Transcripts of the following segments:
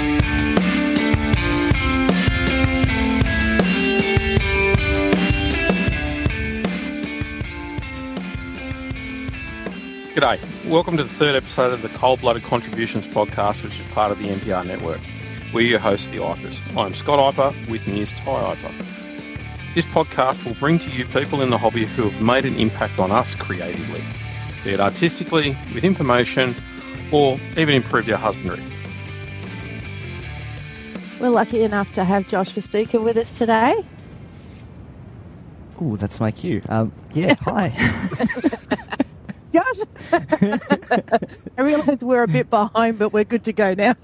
G'day. Welcome to the third episode of the Cold-Blooded Contributions podcast, which is part of the NPR network. We're your hosts, the Ipers. I'm Scott Iper, with me is Ty Iper. This podcast will bring to you people in the hobby who have made an impact on us creatively, be it artistically, with information, or even improved our husbandry. We're lucky enough to have Josh Festuca with us today. Oh, that's my cue. Hi. Josh, I realise we're a bit behind, but we're good to go now.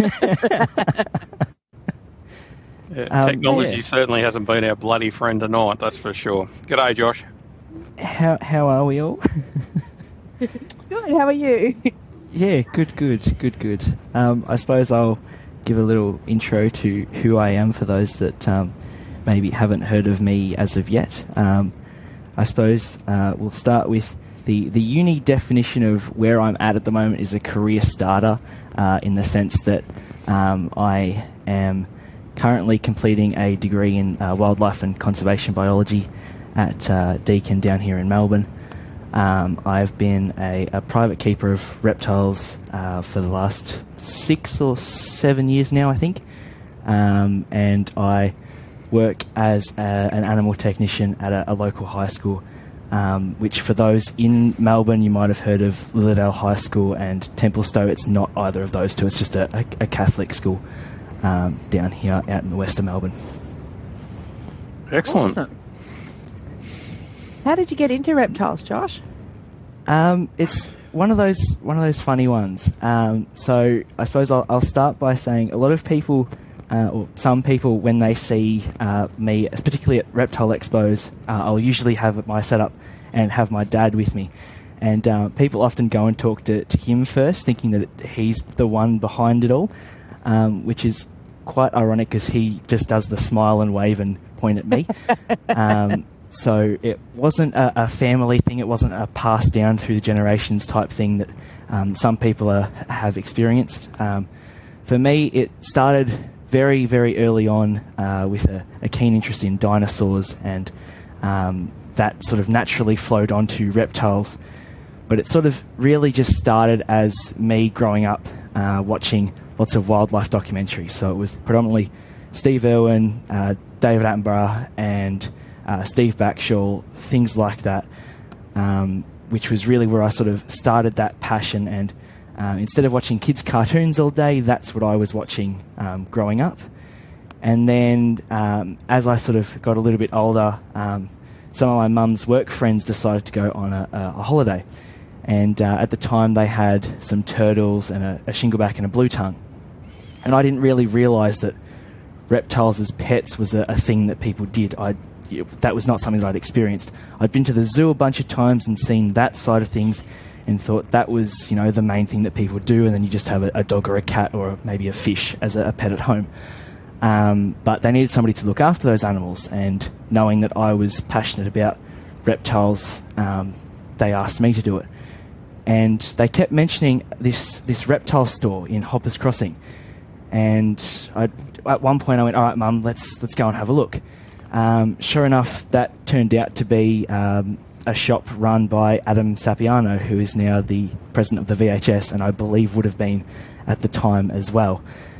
Technology certainly hasn't been our bloody friend tonight, that's for sure. G'day, Josh. How are we all? Good, how are you? Yeah, good. I suppose I'll give a little intro to who I am for those that maybe haven't heard of me as of yet. I suppose we'll start with the uni definition of where I'm at the moment is a career starter, in the sense that I am currently completing a degree in wildlife and conservation biology at Deakin down here in Melbourne. I've been a private keeper of reptiles for the last 6 or 7 years now, I think, and I work as an animal technician at a local high school, which for those in Melbourne, you might have heard of Lilydale High School and Templestowe. It's not either of those two. It's just a Catholic school down here out in the west of Melbourne. Excellent. Awesome. How did you get into reptiles, Josh? It's one of those funny ones. So I suppose I'll start by saying a lot of people, or some people, when they see me, particularly at reptile expos, I'll usually have my setup and have my dad with me. And people often go and talk to him first, thinking that he's the one behind it all, which is quite ironic because he just does the smile and wave and point at me. So it wasn't a family thing. It wasn't a passed down through the generations type thing that some people have experienced. For me, it started very, very early on with a keen interest in dinosaurs, and that sort of naturally flowed onto reptiles. But it sort of really just started as me growing up watching lots of wildlife documentaries. So it was predominantly Steve Irwin, David Attenborough, and Steve Backshall, things like that, which was really where I sort of started that passion. And instead of watching kids' cartoons all day, that's what I was watching growing up. And then as I sort of got a little bit older, some of my mum's work friends decided to go on a holiday. And at the time they had some turtles and a shingleback and a blue tongue. And I didn't really realise that reptiles as pets was a thing that people did. That was not something that I'd experienced. I'd been to the zoo a bunch of times and seen that side of things and thought that was, the main thing that people do, and then you just have a dog or a cat or maybe a fish as a pet at home. But they needed somebody to look after those animals, and knowing that I was passionate about reptiles, they asked me to do it. And they kept mentioning this reptile store in Hoppers Crossing. And at one point I went, all right, Mum, let's go and have a look. Sure enough, that turned out to be a shop run by Adam Sapiano, who is now the president of the VHS, and I believe would have been at the time as well.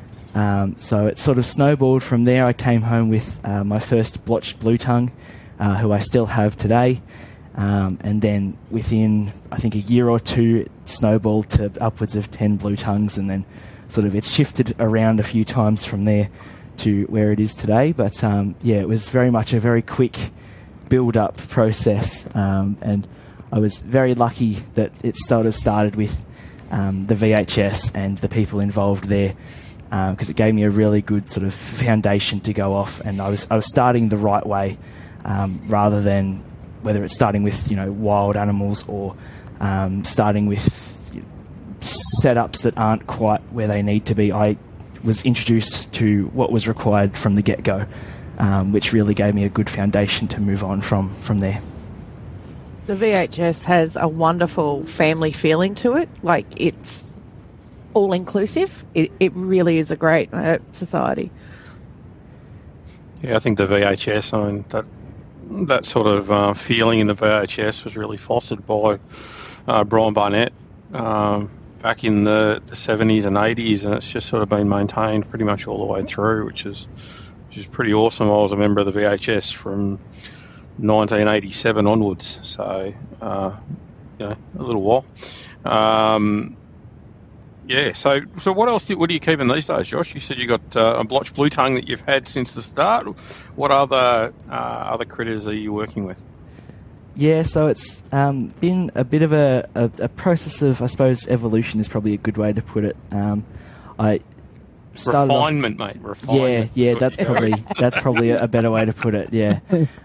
So it sort of snowballed from there. I came home with my first blotched blue tongue, who I still have today. And then within, I think, a year or two, it snowballed to upwards of 10 blue tongues, and then sort of it's shifted around a few times from there to where it is today. But it was very much a very quick build-up process, and I was very lucky that it started with the VHS and the people involved there, because it gave me a really good sort of foundation to go off, and I was starting the right way, rather than whether it's starting with wild animals or starting with setups that aren't quite where they need to be. I was introduced to what was required from the get-go, which really gave me a good foundation to move on from there. The VHS has a wonderful family feeling to it. Like, it's all-inclusive. It really is a great society. Yeah, I think the VHS, I mean, that sort of feeling in the VHS was really fostered by Brian Barnett back in the 70s and 80s, and it's just sort of been maintained pretty much all the way through, which is pretty awesome. I was a member of the VHS from 1987 onwards, so a little while. So what else? What are you keeping these days, Josh? You said you got a blotch blue tongue that you've had since the start. What other critters are you working with? Yeah, so it's been a bit of a process of, I suppose, evolution is probably a good way to put it. I started refinement, mate. Refinement. Yeah, that's probably a better way to put it. Yeah,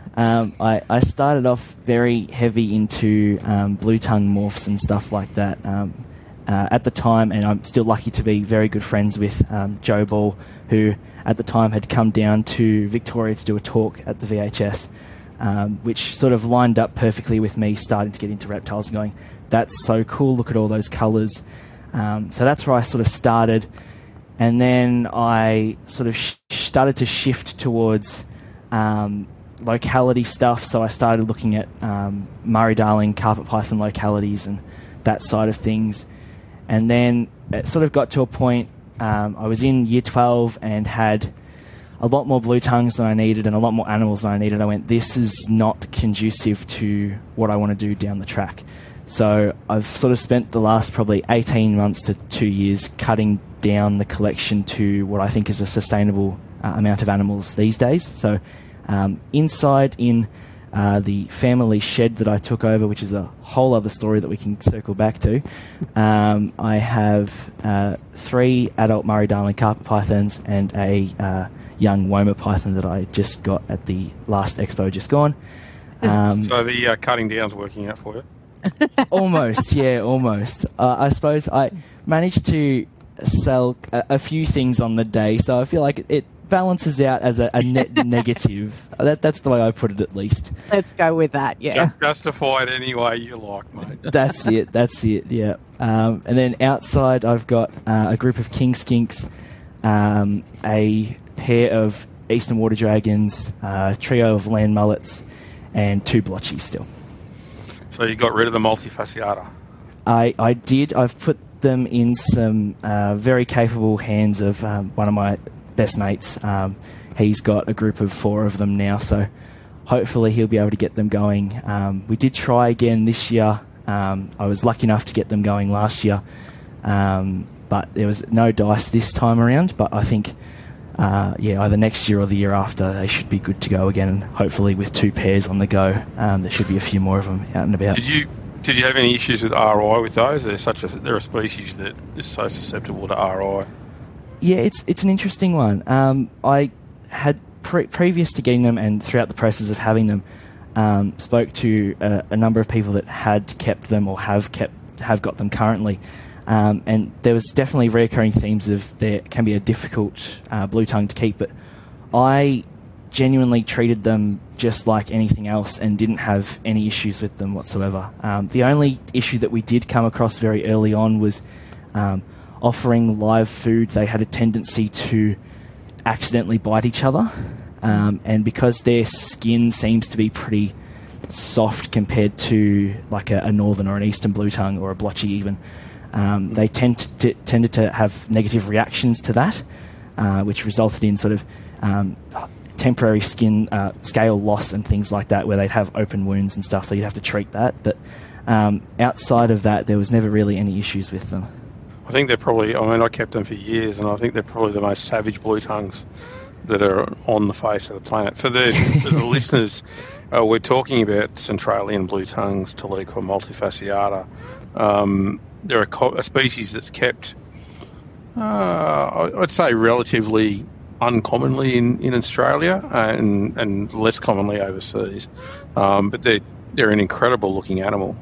I started off very heavy into blue tongue morphs and stuff like that at the time, and I'm still lucky to be very good friends with Joe Ball, who at the time had come down to Victoria to do a talk at the VHS. Which sort of lined up perfectly with me starting to get into reptiles and going, that's so cool, look at all those colours. So that's where I sort of started. And then I sort of started to shift towards locality stuff. So I started looking at Murray-Darling carpet python localities and that side of things. And then it sort of got to a point, I was in year 12 and had a lot more blue tongues than I needed and a lot more animals than I needed. I went, this is not conducive to what I want to do down the track. So I've sort of spent the last probably 18 months to 2 years cutting down the collection to what I think is a sustainable amount of animals these days. So inside in the family shed that I took over, which is a whole other story that we can circle back to, I have 3 adult Murray-Darling carpet pythons and a young Woma python that I just got at the last expo just gone. So the cutting down's working out for you? Almost, yeah, almost. I suppose I managed to sell a few things on the day, so I feel like it balances out as a net negative. That's the way I put it, at least. Let's go with that, yeah. Justify it any way you like, mate. That's it, yeah. And then outside I've got a group of king skinks, a pair of eastern water dragons, a trio of land mullets, and 2 blotchies still. So you got rid of the multifasciata? I did. I've put them in some very capable hands of one of my best mates. He's got a group of 4 of them now, so hopefully he'll be able to get them going. We did try again this year. I was lucky enough to get them going last year, but there was no dice this time around. But I think either next year or the year after, they should be good to go again. And hopefully with 2 pairs on the go, there should be a few more of them out and about. Did you have any issues with RI with those? They're a species that is so susceptible to RI. Yeah, it's an interesting one. I had previous to getting them and throughout the process of having them, spoke to a number of people that had kept them or have got them currently. And there was definitely recurring themes of there can be a difficult blue tongue to keep, but I genuinely treated them just like anything else and didn't have any issues with them whatsoever. The only issue that we did come across very early on was offering live food. They had a tendency to accidentally bite each other, and because their skin seems to be pretty soft compared to like a northern or an eastern blue tongue or a blotchy even, they tended to have negative reactions to that, which resulted in sort of temporary skin scale loss and things like that, where they'd have open wounds and stuff, so you'd have to treat that. But outside of that, there was never really any issues with them. I think they're probably, I kept them for years, and I think they're probably the most savage blue tongues that are on the face of the planet. For the listeners, we're talking about Centralian blue tongues, Taliqua multifasciata. They're a species that's kept, I'd say, relatively uncommonly in Australia and less commonly overseas. But they're an incredible looking animal,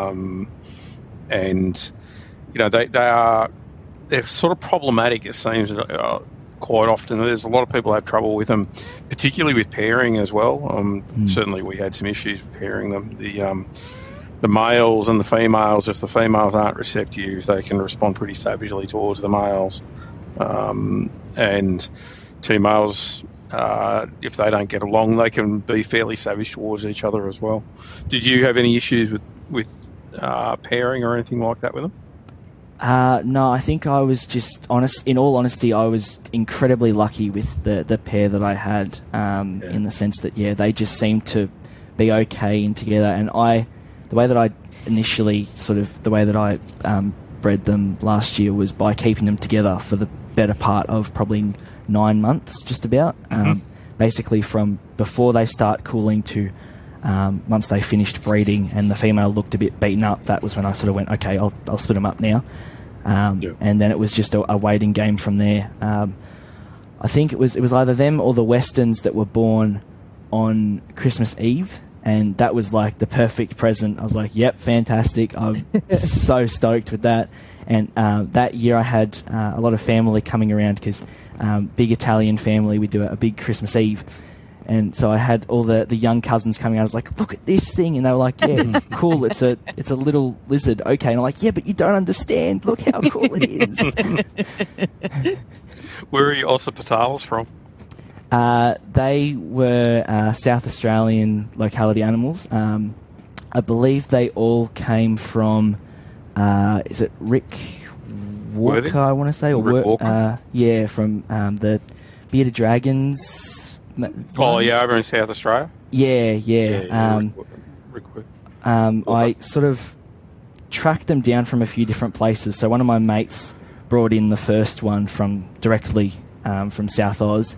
and they're sort of problematic, it seems, quite often. There's a lot of people who have trouble with them, particularly with pairing as well. Certainly we had some issues with pairing them. the males and the females, if the females aren't receptive, they can respond pretty savagely towards the males. And two males, if they don't get along, they can be fairly savage towards each other as well. Did you have any issues with pairing or anything like that with them? No, I think I was just honest. In all honesty, I was incredibly lucky with the pair that I had, in the sense that, they just seemed to be okay in together. And the way that I initially bred them last year was by keeping them together for the better part of probably 9 months, just about. Basically from before they start cooling to once they finished breeding and the female looked a bit beaten up, that was when I sort of went, okay, I'll split them up now. And then it was just a waiting game from there. I think it was either them or the Westerns that were born on Christmas Eve, and that was like the perfect present. I was like, yep, fantastic. I'm so stoked with that. And that year I had a lot of family coming around because big Italian family, we do a big Christmas Eve. And so I had all the young cousins coming out. I was like, look at this thing. And they were like, yeah, it's cool. It's a little lizard. Okay. And I'm like, yeah, but you don't understand. Look how cool it is. Where are your occipitalis from? They were South Australian locality animals. I believe they all came from, is it Rick Walker, Worthing? I want to say? Or Rick Walker? From the Bearded Dragons. Over in South Australia? Yeah. Rick. I sort of tracked them down from a few different places. So one of my mates brought in the first one directly from South Oz.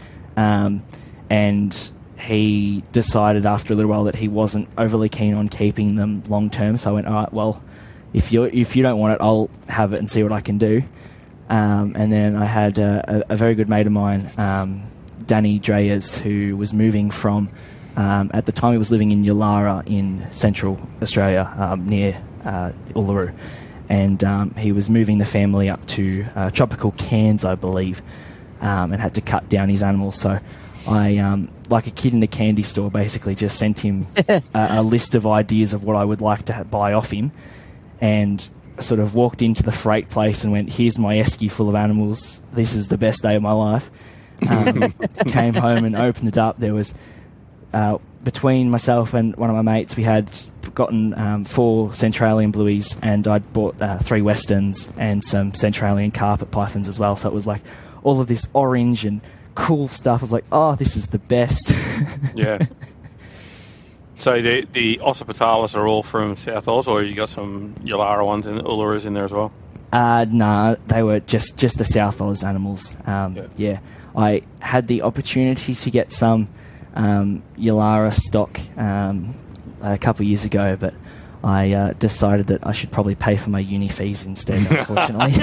And he decided after a little while that he wasn't overly keen on keeping them long term. So I went, all right, well, if you don't want it, I'll have it and see what I can do. And then I had a very good mate of mine, Danny Dreyers, who was moving from, at the time he was living in Yulara in Central Australia, near Uluru. And he was moving the family up to tropical Cairns, I believe, and had to cut down his animals. So I, like a kid in the candy store, basically just sent him a list of ideas of what I would like to buy off him, and sort of walked into the freight place and went, here's my esky full of animals. This is the best day of my life. Came home and opened it up. There was, between myself and one of my mates, we had gotten 4 Centralian Blueies, and I'd bought 3 Westerns and some Centralian carpet pythons as well. So it was like all of this orange and cool stuff. I was like, oh, this is the best. Yeah. So the occipitalis are all from South Oz, or you got some Yulara ones and Ulurus in there as well? No, they were just the South Oz animals. Yeah. I had the opportunity to get some Yulara stock a couple of years ago, but I decided that I should probably pay for my uni fees instead, unfortunately.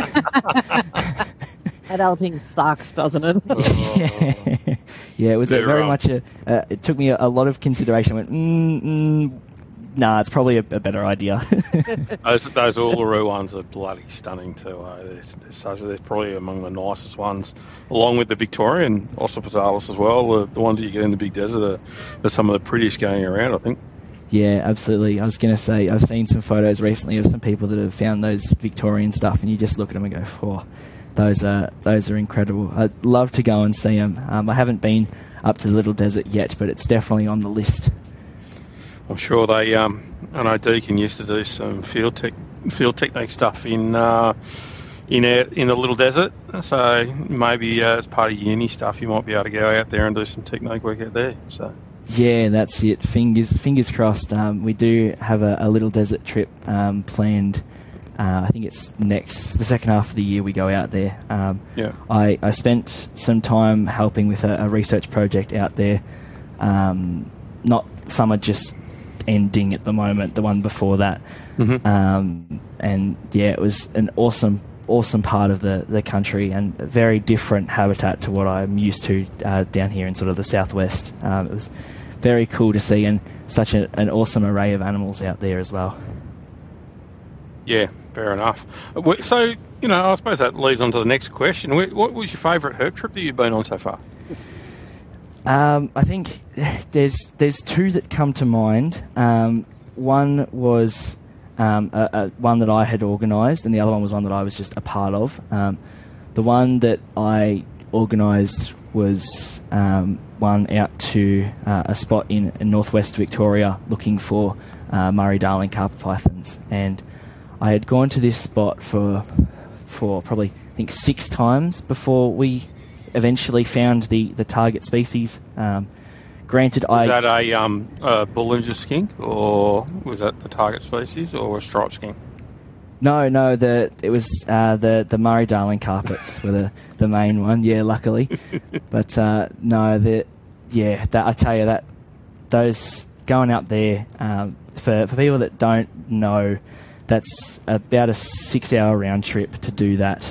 Adulting sucks, doesn't it? Oh. Yeah, it was very much it took me a lot of consideration. I went, nah, it's probably a better idea. Those Uluru ones are bloody stunning too. They're probably among the nicest ones, along with the Victorian occipitalis as well. The ones that you get in the big desert are some of the prettiest going around, I think. Yeah, absolutely. I was going to say, I've seen some photos recently of some people that have found those Victorian stuff, and you just look at them and go, oh, those are incredible. I'd love to go and see them. I haven't been up to the Little Desert yet, but it's definitely on the list. I'm sure they. I know Deacon used to do some field technique stuff in the Little Desert. So maybe as part of uni stuff, you might be able to go out there and do some technique work out there. So yeah, that's it. Fingers crossed. We do have a Little Desert trip planned. I think it's the second half of the year we go out there. Yeah. I spent some time helping with a research project out there. Not summer, just ending at the moment, the one before that. Mm-hmm. And yeah, it was an awesome part of the country, and a very different habitat to what I'm used to down here in sort of the southwest. It was very cool to see, and such an awesome array of animals out there as well. Yeah, fair enough. So, I suppose that leads on to the next question. What was your favourite herp trip that you've been on so far? I think there's 2 that come to mind. one was one that I had organised, and the other one was one that I was just a part of. The one that I organised was one out to a spot in northwest Victoria looking for Murray-Darling carpet pythons, and I had gone to this spot for probably, I think, 6 times before we eventually found the target species. Granted, was that a Bollinger skink, or was that the target species, or a striped skink? No, it was the Murray-Darling carpets were the main one. Yeah, luckily, but no, I tell you that those going out there for people that don't know, that's about a 6-hour round trip to do that,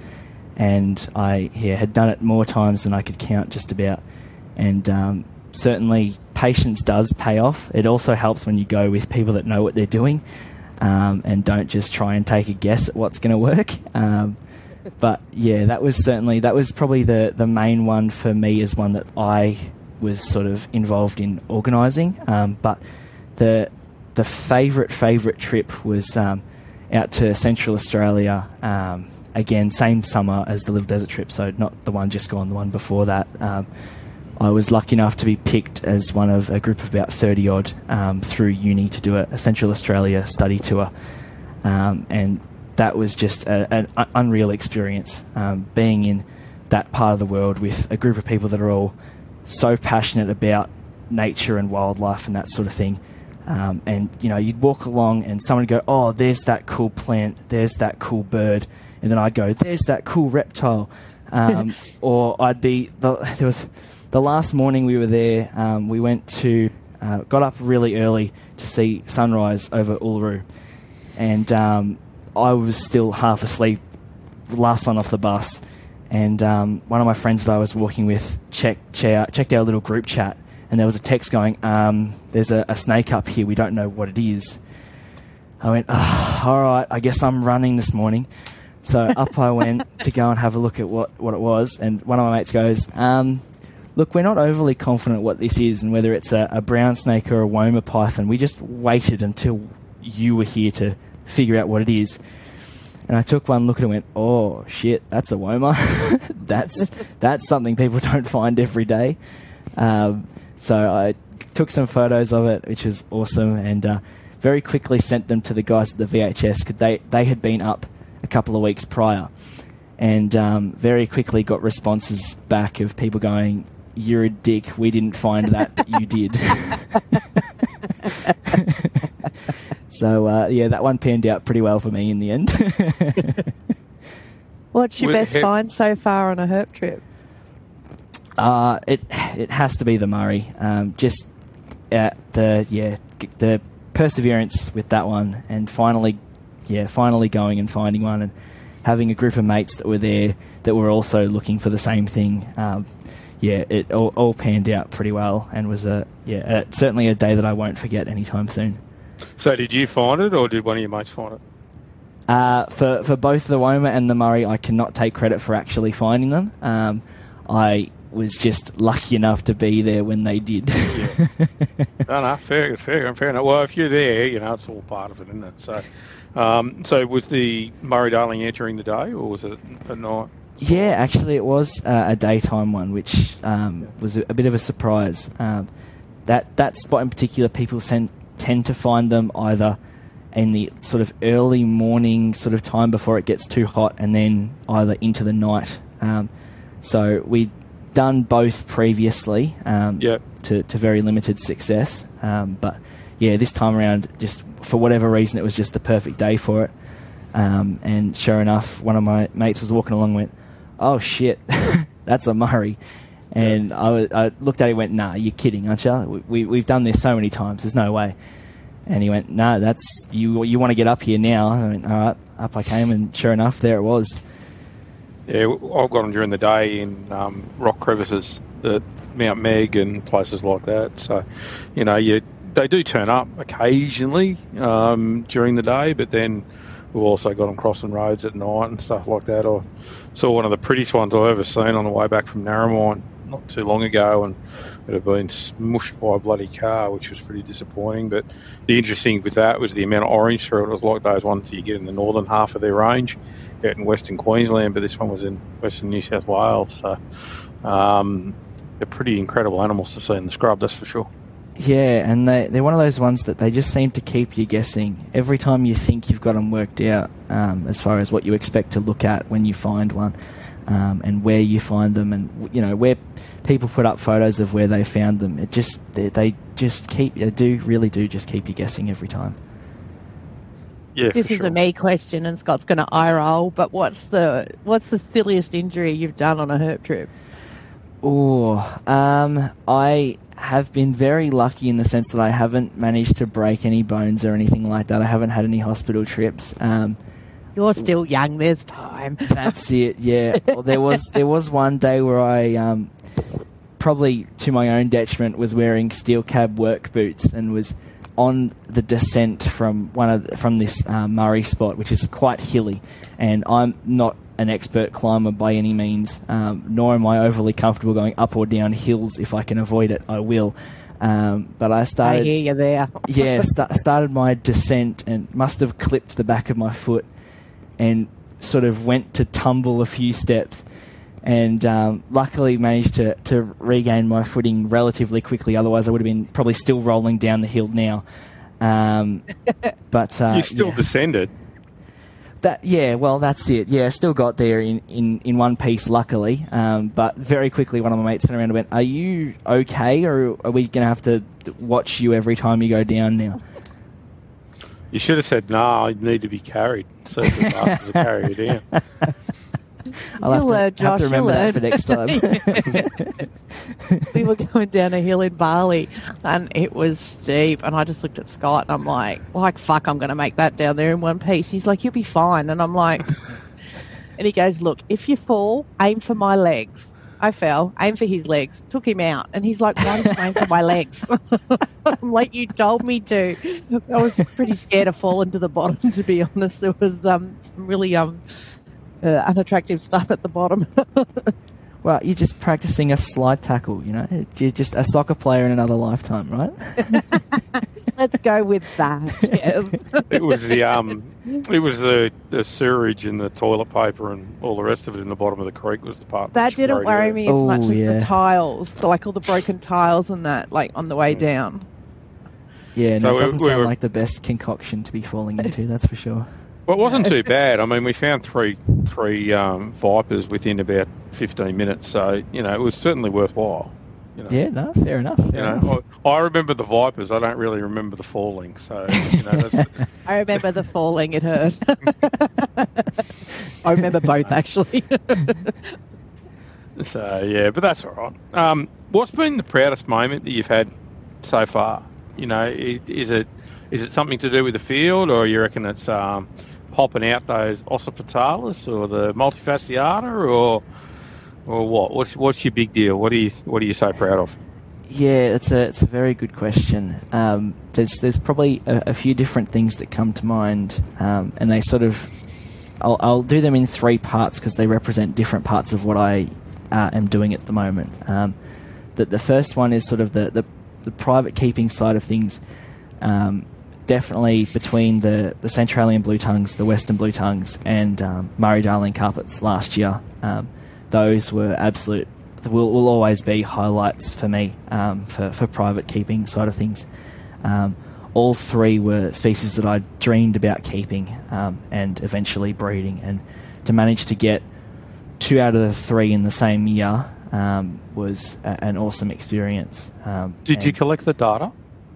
and I had done it more times than I could count, just about, and certainly patience does pay off. It also helps when you go with people that know what they're doing. And don't just try and take a guess at what's going to work. But yeah, that was probably the main one for me, as one that I was sort of involved in organising. But the favourite trip was out to Central Australia. Again, same summer as the Little Desert trip, so not the one just gone, the one before that. I was lucky enough to be picked as one of a group of about 30-odd through uni to do a Central Australia study tour. And that was just an unreal experience, being in that part of the world with a group of people that are all so passionate about nature and wildlife and that sort of thing. And, you'd walk along and someone would go, oh, there's that cool plant, there's that cool bird. And then I'd go, there's that cool reptile. Or I'd be... The last morning we were there, we went to... got up really early to see sunrise over Uluru. And I was still half asleep, the last one off the bus. And one of my friends that I was walking with checked our little group chat, and there was a text going, there's a snake up here, we don't know what it is. I went, all right, I guess I'm running this morning. So up I went to go and have a look at what it was, and one of my mates goes, look, we're not overly confident what this is and whether it's a brown snake or a Woma python. We just waited until you were here to figure out what it is. And I took one look at it and went, oh, shit, that's a Woma. that's something people don't find every day. So I took some photos of it, which was awesome, and very quickly sent them to the guys at the VHS, because they had been up a couple of weeks prior. And very quickly got responses back of people going, you're a dick, we didn't find that, but you did. So, that one panned out pretty well for me in the end. What's your best find so far on a herp trip? It has to be the Murray. Just the perseverance with that one, and finally going and finding one, and having a group of mates that were there that were also looking for the same thing. It all panned out pretty well, and was certainly a day that I won't forget anytime soon. So did you find it, or did one of your mates find it? For both the Woma and the Murray, I cannot take credit for actually finding them. I was just lucky enough to be there when they did. Yeah. No, fair enough. Well, if you're there, it's all part of it, isn't it? So was the Murray-Darling entering the day, or was it at night? Yeah, actually it was a daytime one, which was a bit of a surprise. That spot in particular, people tend to find them either in the sort of early morning sort of time before it gets too hot, and then either into the night. So we'd done both previously to very limited success. But this time around, just for whatever reason, it was just the perfect day for it. And sure enough, one of my mates was walking along and went, oh shit, that's a Murray. And I looked at him and went, nah, you're kidding, aren't you? We've done this so many times, there's no way. And he went, no, that's you want to get up here now. I went, all right, up I came, and sure enough, there it was. Yeah, I've got them during the day in rock crevices at Mount Meg and places like that. So, they do turn up occasionally during the day, but then we've also got them crossing roads at night and stuff like that. I saw one of the prettiest ones I've ever seen on the way back from Narromine not too long ago, and it had been smushed by a bloody car, which was pretty disappointing. But the interesting thing with that was the amount of orange through it. It was like those ones you get in the northern half of their range out in Western Queensland, but this one was in Western New South Wales. So they're pretty incredible animals to see in the scrub, that's for sure. Yeah, and they're one of those ones that they just seem to keep you guessing. Every time you think you've got them worked out, as far as what you expect to look at when you find one, and where you find them, and where people put up photos of where they found them. They really do just keep you guessing every time. Yeah, this is a me question, and Scott's going to eye roll. But what's the silliest injury you've done on a herp trip? I have been very lucky in the sense that I haven't managed to break any bones or anything like that. I haven't had any hospital trips. You're still young. There's time. That's it. Yeah. Well, there was one day where I, probably to my own detriment, was wearing steel cab work boots and was on the descent from this Murray spot, which is quite hilly, and I'm not an expert climber by any means, nor am I overly comfortable going up or down hills. If I can avoid it, I will. But I started... I hear you there. Yeah, started my descent and must have clipped the back of my foot and sort of went to tumble a few steps, and luckily managed to regain my footing relatively quickly. Otherwise I would have been probably still rolling down the hill now. But you still descended. That's it. Yeah, still got there in one piece, luckily. But very quickly, one of my mates turned around and went, "Are you okay, or are we going to have to watch you every time you go down now?" You should have said, "No, I need to be carried." So the masters will carry you down. I'll have to remember that for next time. We were going down a hill in Bali, and it was steep, and I just looked at Scott, and I'm like, fuck, I'm going to make that down there in one piece. He's like, "You'll be fine." And I'm like, and he goes, "Look, if you fall, aim for my legs." I fell, aim for his legs, took him out, and he's like, "Why did you aim for my legs?" I'm like, "You told me to." I was pretty scared of falling to the bottom, to be honest. There was some really unattractive stuff at the bottom. Well, you're just practicing a slide tackle, You're just a soccer player in another lifetime, right? Let's go with that. Yes. It was the sewerage and the toilet paper and all the rest of it in the bottom of the creek was the part that didn't worry me as much as the tiles, so like all the broken tiles and that, like on the way down. Yeah, no, it doesn't sound like the best concoction to be falling into, that's for sure. Well, it wasn't too bad. I mean, we found three vipers within about 15 minutes, so it was certainly worthwhile. Yeah, no, fair enough. I remember the vipers. I don't really remember the falling. So that's... I remember the falling. It hurt. I remember both actually. So yeah, but that's all right. What's been the proudest moment that you've had so far? Is it something to do with the field, or you reckon it's popping out those ossifutalis or the multifasciata, or what? What's your big deal? What are you so proud of? Yeah, it's a very good question. There's probably a few different things that come to mind, and they sort of I'll do them in three parts because they represent different parts of what I am doing at the moment. The first one is sort of the private keeping side of things. Definitely between the Centralian blue tongues, the Western blue tongues, and Murray-Darling carpets last year. Those were absolute, will always be highlights for me for private keeping side of things. All three were species that I dreamed about keeping and eventually breeding, and to manage to get 2 out of the 3 in the same year was an awesome experience. Did you collect the data?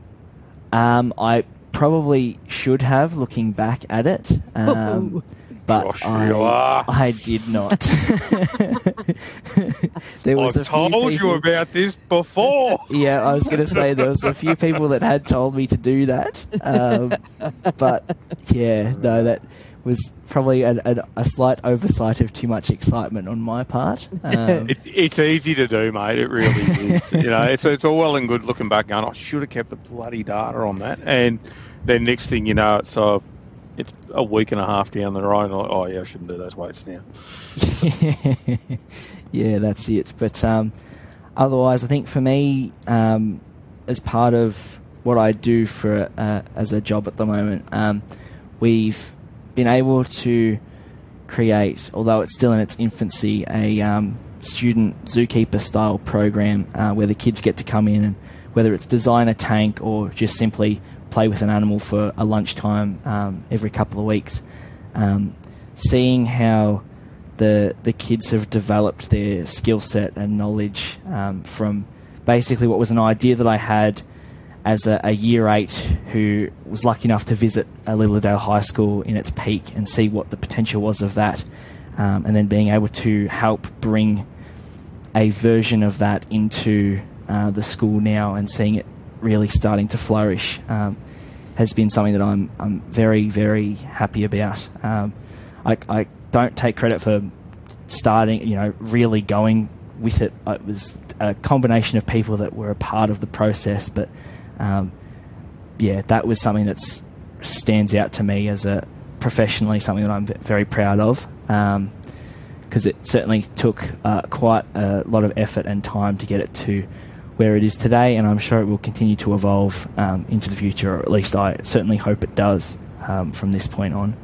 I probably should have, looking back at it, but Josh, I did not. There was I've told you about this before. Yeah, I was going to say there was a few people that had told me to do that, but yeah, no, that was probably a slight oversight of too much excitement on my part. It's easy to do, mate. It really is. It's all well and good looking back going, I should have kept the bloody data on that. And then next thing you know, it's a week and a half down the road. And like, oh, yeah, I shouldn't do those weights now. Yeah, that's it. But otherwise, I think for me, as part of what I do for as a job at the moment, we've been able to create, although it's still in its infancy, a student zookeeper style program where the kids get to come in and whether it's design a tank or just simply play with an animal for a lunchtime every couple of weeks, seeing how the kids have developed their skill set and knowledge from basically what was an idea that I had as a year 8 who was lucky enough to visit Lilydale High School in its peak and see what the potential was of that, and then being able to help bring a version of that into the school now and seeing it really starting to flourish has been something that I'm very, very happy about. I don't take credit for starting, really going with it. It was a combination of people that were a part of the process, but that was something that stands out to me as professionally something that I'm very proud of, because it certainly took quite a lot of effort and time to get it to where it is today, and I'm sure it will continue to evolve into the future, or at least I certainly hope it does from this point on.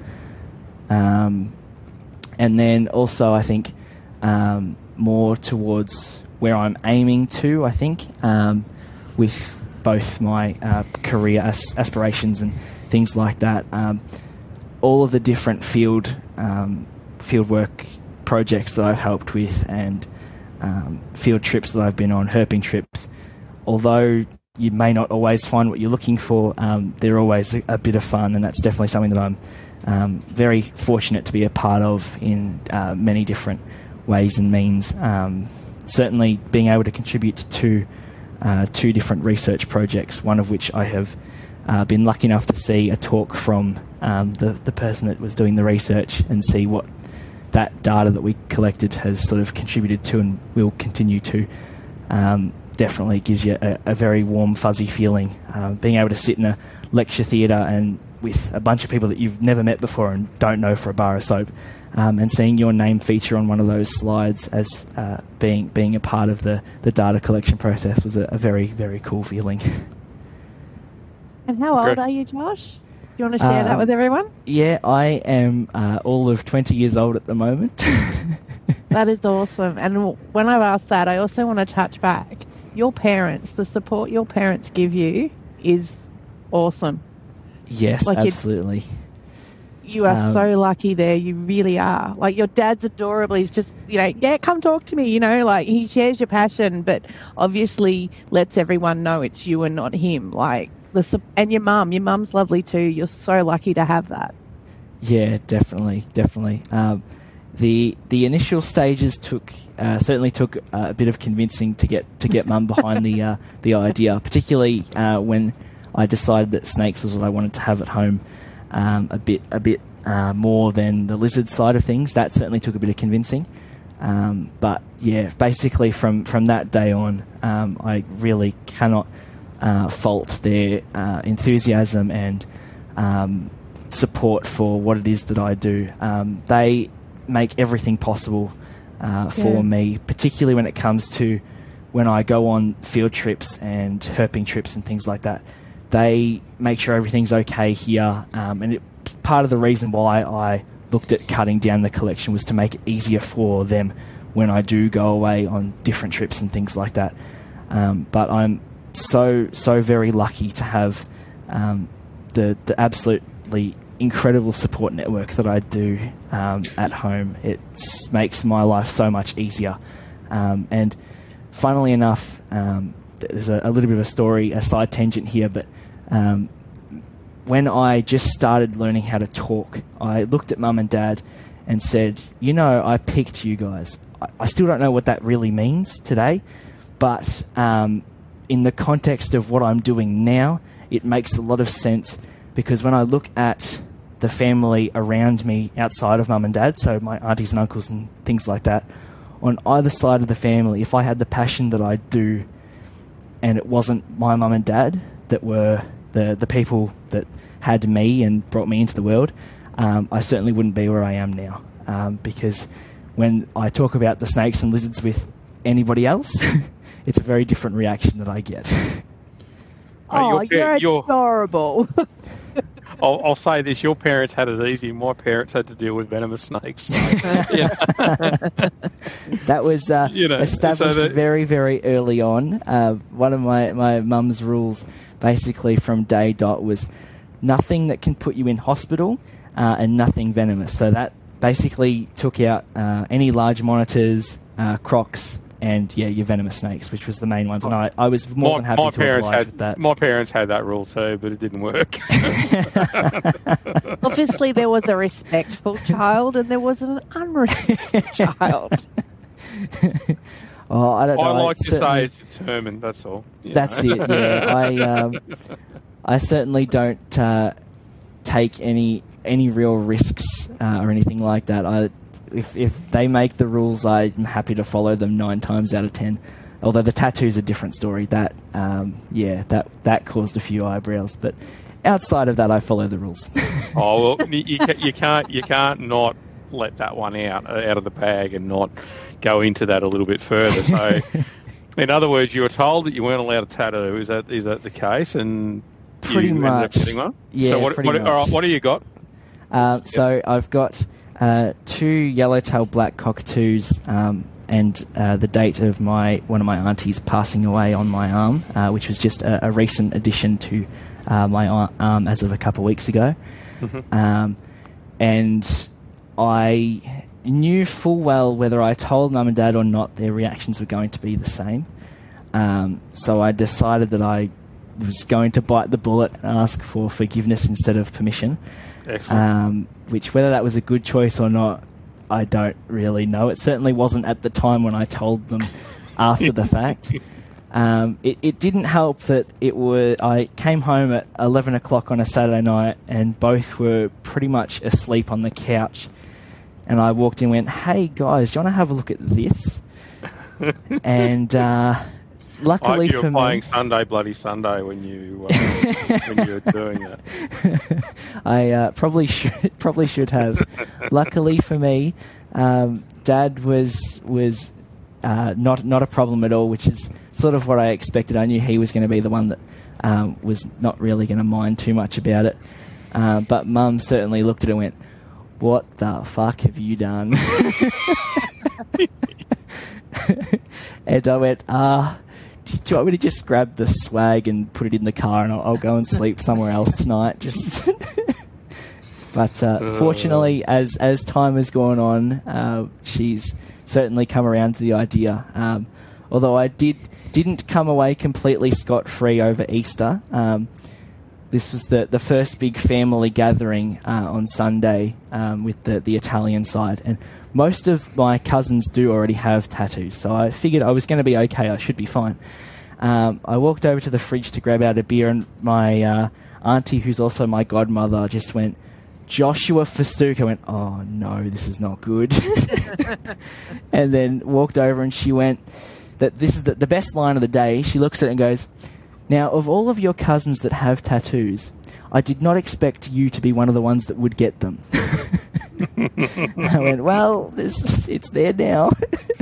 And then also I think more towards where I'm aiming to, I think, with both my career aspirations and things like that, all of the different field work projects that I've helped with and field trips that I've been on, herping trips, although you may not always find what you're looking for, they're always a bit of fun, and that's definitely something that I'm very fortunate to be a part of in many different ways and means. Certainly being able to contribute to 2 different research projects, one of which I have been lucky enough to see a talk from the person that was doing the research and see what that data that we collected has sort of contributed to and will continue to. Definitely gives you a very warm, fuzzy feeling. Being able to sit in a lecture theatre and with a bunch of people that you've never met before and don't know for a bar of soap, and seeing your name feature on one of those slides as being a part of the data collection process was a very, very cool feeling. And how old are you, Josh? Do you want to share that with everyone? Yeah, I am all of 20 years old at the moment. That is awesome. And when I asked that, I also want to touch back. Your parents, the support your parents give you is awesome. Yes, absolutely. You are so lucky there. You really are. Like, your dad's adorable. He's just, come talk to me, like, he shares your passion, but obviously lets everyone know it's you and not him. Like, and your mum's lovely too. You're so lucky to have that. Yeah, definitely. The initial stages certainly took a bit of convincing to get mum behind the idea, particularly when I decided that snakes was what I wanted to have at home a bit more than the lizard side of things. That certainly took a bit of convincing. But yeah, basically from that day on, I really cannot fault their enthusiasm and support for what it is that I do. They make everything possible for me, particularly when it comes to when I go on field trips and herping trips and things like that. They make sure everything's okay here, and part of the reason why I looked at cutting down the collection was to make it easier for them when I do go away on different trips and things like that. But I'm so very lucky to have the absolutely incredible support network that I do at home. It makes my life so much easier. And funnily enough, there's a little bit of a story, a side tangent here, but when I just started learning how to talk, I looked at Mum and Dad and said, I picked you guys. I still don't know what that really means today, but in the context of what I'm doing now, it makes a lot of sense, because when I look at the family around me outside of Mum and Dad, so my aunties and uncles and things like that, on either side of the family, if I had the passion that I do and it wasn't my Mum and Dad that were the people that had me and brought me into the world, I certainly wouldn't be where I am now. Because when I talk about the snakes and lizards with anybody else, it's a very different reaction that I get. Oh, you're adorable. I'll say this: your parents had it easy. My parents had to deal with venomous snakes. So, That was established very, very early on. One of my mum's rules, basically from day dot, was nothing that can put you in hospital and nothing venomous. So that basically took out any large monitors, crocs, and your venomous snakes, which was the main ones. And I was more than happy to oblige with that. My parents had that rule too, but it didn't work. Obviously, there was a respectful child and there was an unrespectful child. Oh, I don't know. I like to say it's determined. That's all. That's it. Yeah, I certainly don't take any real risks or anything like that. If they make the rules, I'm happy to follow them 9 times out of 10. Although the tattoo's a different story. That caused a few eyebrows. But outside of that, I follow the rules. Oh well, you can't not let that one out of the bag and not go into that a little bit further. So, in other words, you were told that you weren't allowed a tattoo. Is that the case? And pretty much ended up getting one. Yeah. So pretty much. All right, what do you got? So I've got 2 yellowtail black cockatoos, and the date of one of my aunties passing away on my arm, which was just a recent addition to my arm as of a couple of weeks ago. Mm-hmm. And I knew full well whether I told Mum and Dad or not, their reactions were going to be the same. So I decided that I was going to bite the bullet and ask for forgiveness instead of permission. Excellent. Which, whether that was a good choice or not, I don't really know. It certainly wasn't at the time when I told them after the fact. It didn't help that I came home at 11 o'clock on a Saturday night and both were pretty much asleep on the couch. And I walked in and went, "Hey guys, do you want to have a look at this?" And luckily you were for playing me, Sunday Bloody Sunday when you were doing that. I probably should have. Luckily for me, Dad was not a problem at all, which is sort of what I expected. I knew he was going to be the one that was not really going to mind too much about it. But Mum certainly looked at it and went, "What the fuck have you done?" And I went, do you want me to just grab the swag and put it in the car and I'll go and sleep somewhere else tonight? Just. But fortunately, as time has gone on, she's certainly come around to the idea. Although I didn't come away completely scot-free over Easter. This was the first big family gathering on Sunday with the Italian side. And most of my cousins do already have tattoos, so I figured I was going to be okay. I should be fine. I walked over to the fridge to grab out a beer, and my auntie, who's also my godmother, just went, "Joshua Festuca." I went, "Oh no, this is not good." And then walked over and she went, "This is the best line of the day." She looks at it and goes, "Now, of all of your cousins that have tattoos, I did not expect you to be one of the ones that would get them." I went, "Well, it's there now."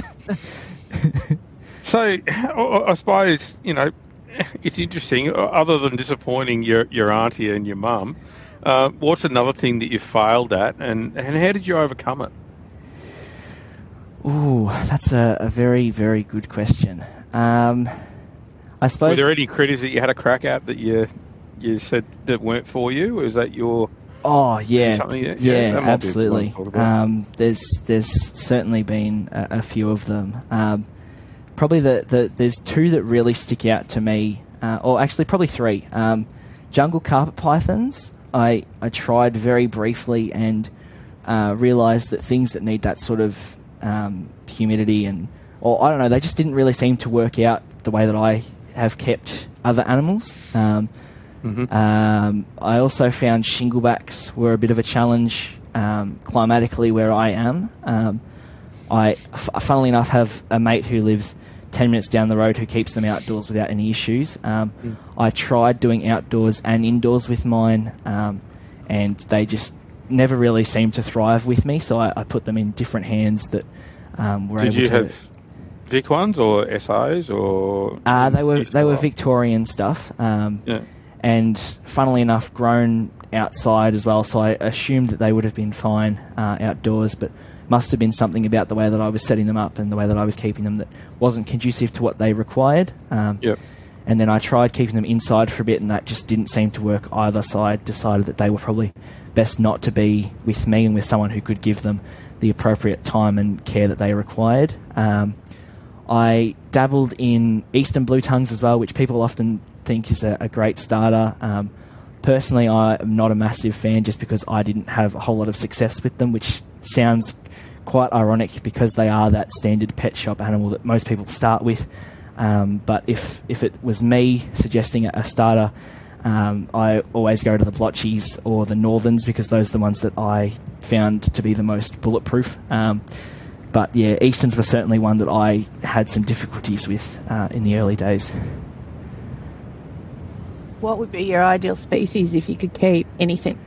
So, I suppose, it's interesting. Other than disappointing your auntie and your mum, what's another thing that you failed at, and how did you overcome it? Ooh, that's a very, very good question. I suppose. Were there any critters that you had a crack at that you said that weren't for you? Or is that your... Oh, yeah. Yeah, absolutely. There's certainly been a few of them. Probably there's 2 that really stick out to me, or actually probably 3. Jungle carpet pythons, I tried very briefly and realised that things that need that sort of humidity or I don't know, they just didn't really seem to work out the way that I have kept other animals. I also found shinglebacks were a bit of a challenge climatically where I am. I, funnily enough, have a mate who lives 10 minutes down the road who keeps them outdoors without any issues. I tried doing outdoors and indoors with mine, and they just never really seemed to thrive with me, so I put them in different hands that were able to... Vic ones or SAs or? They were Victorian stuff. And funnily enough, grown outside as well. So I assumed that they would have been fine outdoors, but must have been something about the way that I was setting them up and the way that I was keeping them that wasn't conducive to what they required. And then I tried keeping them inside for a bit, and that just didn't seem to work either. So I decided that they were probably best not to be with me and with someone who could give them the appropriate time and care that they required. I dabbled in Eastern Blue Tongues as well, which people often think is a great starter. Personally, I am not a massive fan just because I didn't have a whole lot of success with them, which sounds quite ironic because they are that standard pet shop animal that most people start with. But if it was me suggesting a starter, I always go to the Blotchies or the Northerns because those are the ones that I found to be the most bulletproof. But yeah, Easterns were certainly one that I had some difficulties with in the early days. What would be your ideal species if you could keep anything?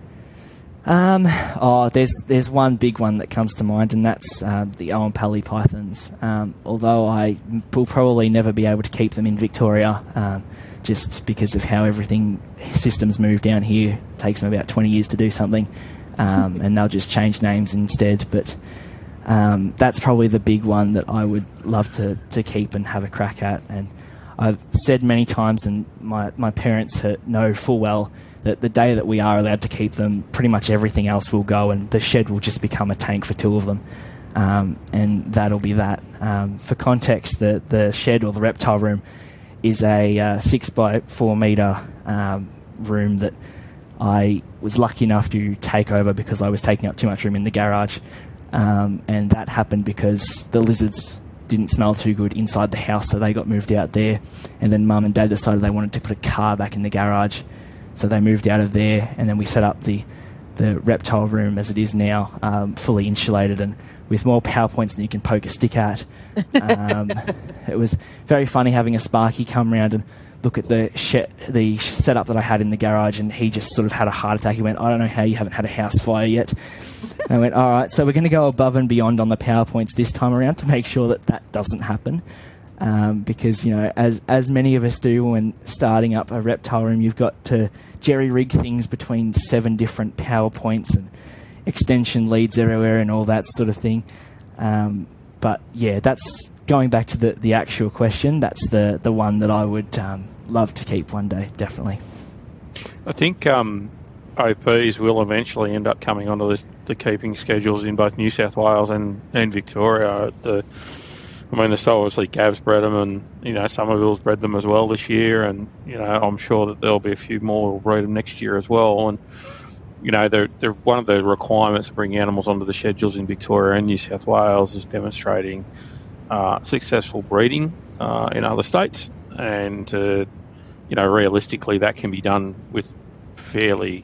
There's one big one that comes to mind, and that's the Oenpelli pythons. Although I will probably never be able to keep them in Victoria, just because of how everything systems move down here. It takes them about 20 years to do something, and they'll just change names instead. But that's probably the big one that I would love to keep and have a crack at. And I've said many times, and my parents know full well, that the day that we are allowed to keep them, pretty much everything else will go, and the shed will just become a tank for two of them. And that'll be that. For context, the shed or the reptile room is a 6 by 4 metre room that I was lucky enough to take over because I was taking up too much room in the garage. And that happened because the lizards didn't smell too good inside the house, so they got moved out there. And then Mum and Dad decided they wanted to put a car back in the garage, so they moved out of there. And then we set up the reptile room as it is now, fully insulated and with more PowerPoints than you can poke a stick at. It was very funny having a Sparky come around and look at the setup that I had in the garage, and he just sort of had a heart attack. He went, "I don't know how you haven't had a house fire yet." And I went, "All right, so we're going to go above and beyond on the PowerPoints this time around to make sure that doesn't happen." Because, you know, as many of us do when starting up a reptile room, you've got to jerry-rig things between 7 different PowerPoints and extension leads everywhere and all that sort of thing. But yeah, that's going back to the actual question. That's the one that I would love to keep one day, definitely. I think OPs will eventually end up coming onto the keeping schedules in both New South Wales and Victoria. Obviously Gav's bred them, and, you know, Somerville's bred them as well this year, and, you know, I'm sure that there'll be a few more who'll breed them next year as well. And, you know, they're one of the requirements of bringing animals onto the schedules in Victoria and New South Wales is demonstrating successful breeding in other states, and you know, realistically that can be done with fairly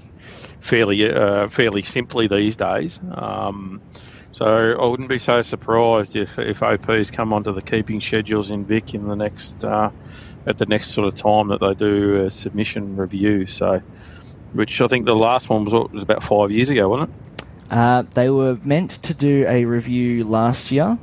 simply these days. So I wouldn't be so surprised if OPs come onto the keeping schedules in Vic in the next at the next sort of time that they do a submission review. So, which I think the last one was about 5 years ago, wasn't it? They were meant to do a review last year,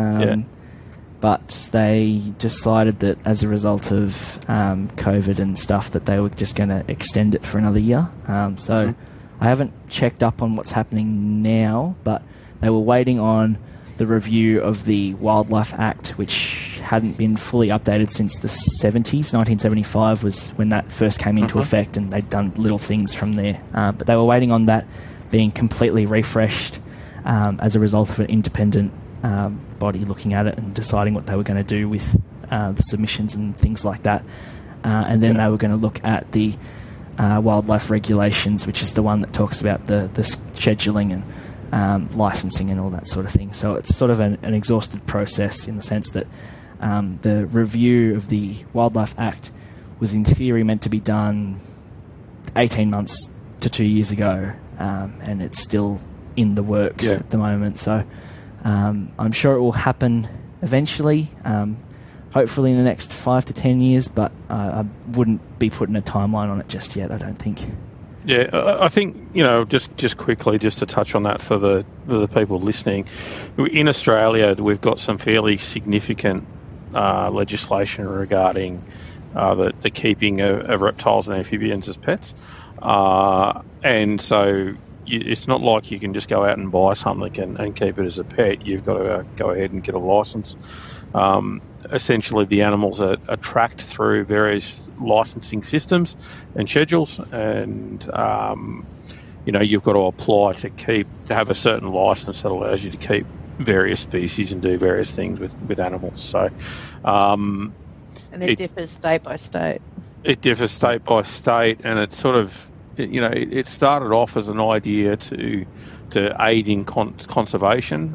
but they decided that as a result of COVID and stuff that they were just going to extend it for another year. I haven't checked up on what's happening now, but they were waiting on the review of the Wildlife Act, which hadn't been fully updated since the 70s. 1975 was when that first came into effect, and they'd done little things from there. But they were waiting on that being completely refreshed as a result of an independent body looking at it and deciding what they were going to do with the submissions and things like that. And then they were going to look at the wildlife regulations, which is the one that talks about the scheduling and licensing and all that sort of thing. So it's sort of an exhausted process in the sense that the review of the Wildlife Act was in theory meant to be done 18 months to 2 years ago, and it's still in the works at the moment. So I'm sure it will happen eventually, hopefully in the next 5 to 10 years, but I wouldn't be putting a timeline on it just yet, I don't think. Yeah, I think, just quickly, just to touch on that for the people listening, in Australia we've got some fairly significant legislation regarding the keeping of reptiles and amphibians as pets, and so it's not like you can just go out and buy something and keep it as a pet. You've got to go ahead and get a license. Essentially, the animals are tracked through various licensing systems and schedules, and you've got to apply to have a certain license that allows you to keep various species and do various things with animals. So, and it differs state by state. It differs state by state, and it's sort of, it started off as an idea to aid in conservation,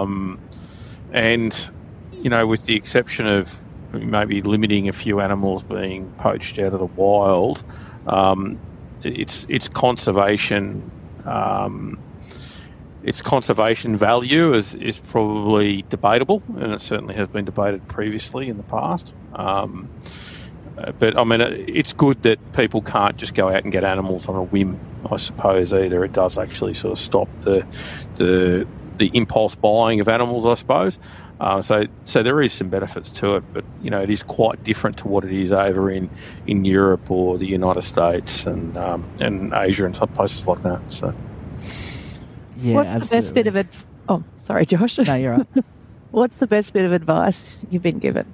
and with the exception of maybe limiting a few animals being poached out of the wild, its conservation value is probably debatable, and it certainly has been debated previously in the past. But I mean, it's good that people can't just go out and get animals on a whim, I suppose, either. It does actually sort of stop the impulse buying of animals, I suppose. So there is some benefits to it, but it is quite different to what it is over in Europe or the United States and Asia and some places like that. So, yeah, what's absolutely. the best bit of advice? Oh, sorry, Josh. No, you're right. What's the best bit of advice you've been given?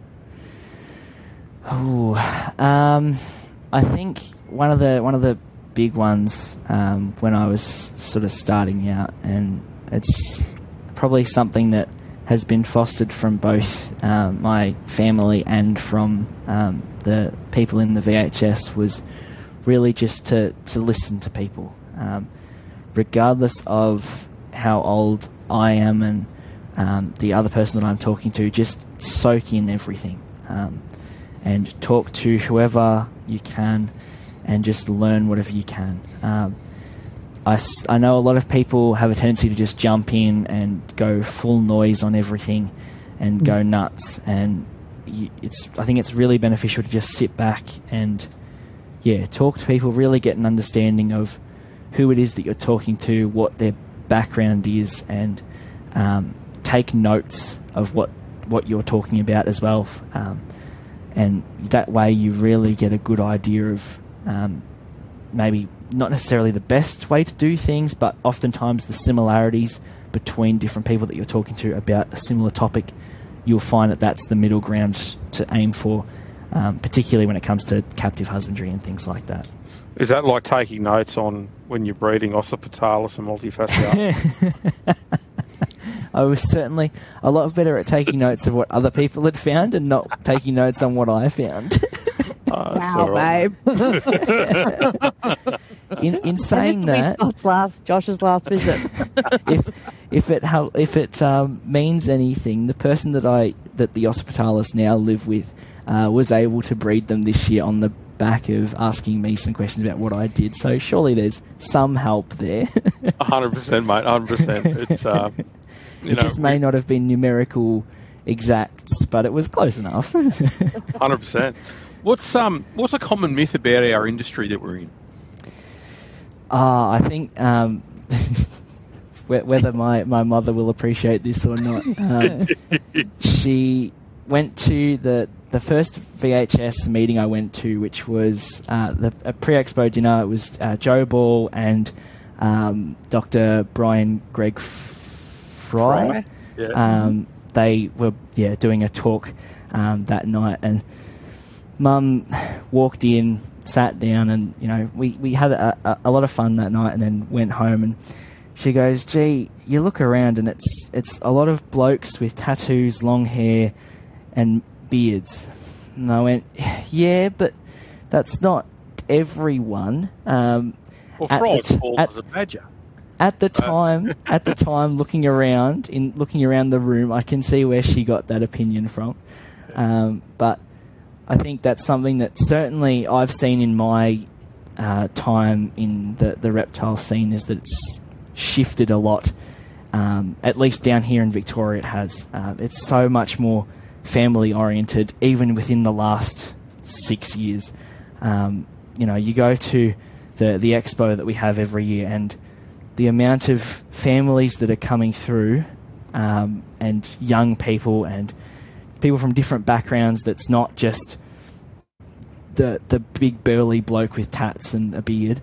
Oh, I think one of the big ones when I was sort of starting out, and it's probably something that has been fostered from both my family and from the people in the VHS, was really just to listen to people, regardless of how old I am and the other person that I'm talking to. Just soak in everything. And talk to whoever you can, and just learn whatever you can. I know a lot of people have a tendency to just jump in and go full noise on everything and go nuts, and I think it's really beneficial to just sit back and talk to people, really get an understanding of who it is that you're talking to, what their background is, and take notes of what you're talking about as well. And that way you really get a good idea of maybe not necessarily the best way to do things, but oftentimes the similarities between different people that you're talking to about a similar topic. You'll find that that's the middle ground to aim for, particularly when it comes to captive husbandry and things like that. Is that like taking notes on when you're breeding Ocypitalis and multifasciatus? I was certainly a lot better at taking notes of what other people had found and not taking notes on what I found. Wow, babe. In saying that, Josh's last visit. if it means anything, the person that the Ocypitalis now live with was able to breed them this year on the back of asking me some questions about what I did. So surely there's some help there. 100%, mate. 100%. It's it just may not have been numerical exacts, but it was close enough. 100%. What's a common myth about our industry that we're in? I think whether my mother will appreciate this or not, she went to the first VHS meeting I went to, which was a pre-expo dinner. It was Joe Ball and Dr. Brian Greg Fry. Yeah. They were doing a talk that night, and Mum walked in, sat down, and we had a lot of fun that night, and then went home. And she goes, "Gee, you look around, and it's a lot of blokes with tattoos, long hair, and beards." And I went, "Yeah, but that's not everyone." Well, Fry's bald as a badger. At the time, looking around the room, I can see where she got that opinion from. But I think that's something that certainly I've seen in my time in the reptile scene, is that it's shifted a lot. At least down here in Victoria, it has. It's so much more family oriented, even within the last 6 years. You go to the expo that we have every year, and the amount of families that are coming through, and young people and people from different backgrounds. That's not just the big burly bloke with tats and a beard.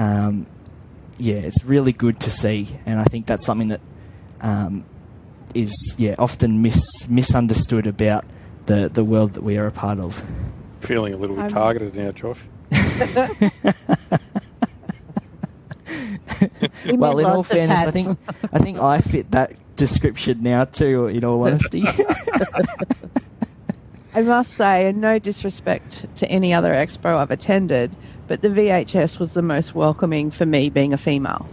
It's really good to see, and I think that's something that is often misunderstood about the world that we are a part of. Feeling a little bit targeted now, Josh. Well, in all fairness, I think I fit that description now too, in all honesty. I must say, and no disrespect to any other expo I've attended, but the VHS was the most welcoming for me, being a female.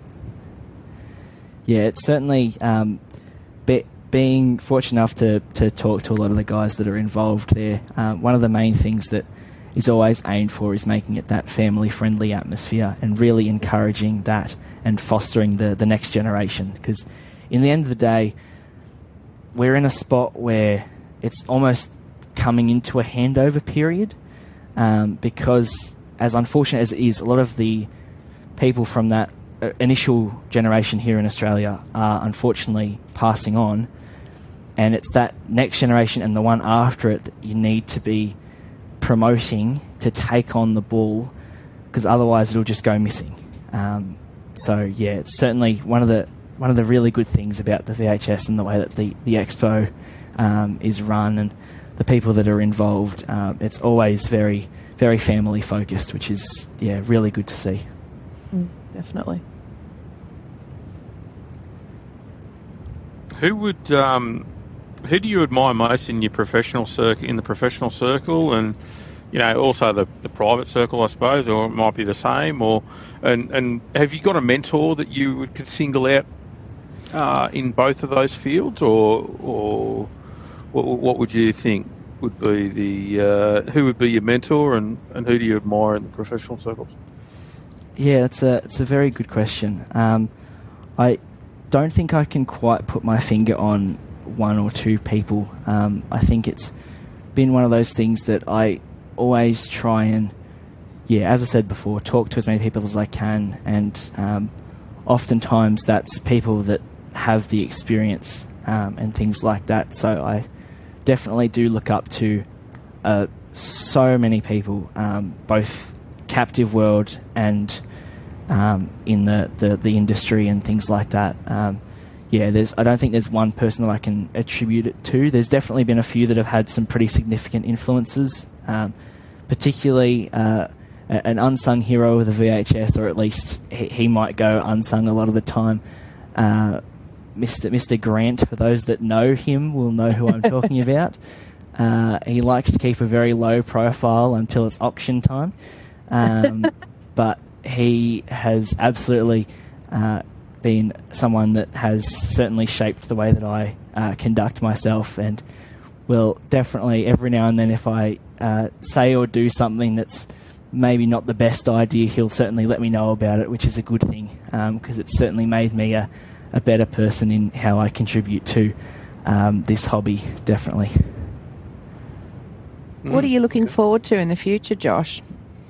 Yeah, it's certainly being fortunate enough to talk to a lot of the guys that are involved there. One of the main things that is always aimed for is making it that family-friendly atmosphere and really encouraging that and fostering the next generation. Because in the end of the day, we're in a spot where it's almost coming into a handover period, because as unfortunate as it is, a lot of the people from that initial generation here in Australia are unfortunately passing on, and it's that next generation and the one after it that you need to be promoting to take on the ball, because otherwise it'll just go missing. It's certainly one of the really good things about the VHS and the way that the expo is run and the people that are involved. It's always very, very family focused, which is really good to see. Definitely. Who do you admire most in your professional in the professional circle, and also the private circle, I suppose, or it might be the same, and have you got a mentor that you could single out in both of those fields, or what would you think would be who would be your mentor, and who do you admire in the professional circles? Yeah, it's a very good question. I don't think I can quite put my finger on one or two people. I think it's been one of those things that I always try and, as I said before, talk to as many people as I can, and oftentimes that's people that have the experience and things like that. So I definitely do look up to so many people, both captive world and in the industry and things like that. I don't think there's one person that I can attribute it to. There's definitely been a few that have had some pretty significant influences, particularly an unsung hero of the VHS, or at least he might go unsung a lot of the time. Mr. Grant, for those that know him, will know who I'm talking about. He likes to keep a very low profile until it's auction time. But he has absolutely been someone that has certainly shaped the way that I conduct myself, and will definitely every now and then, if I say or do something that's maybe not the best idea, he'll certainly let me know about it, which is a good thing, because it's certainly made me a better person in how I contribute to this hobby, definitely. What are you looking forward to in the future, Josh?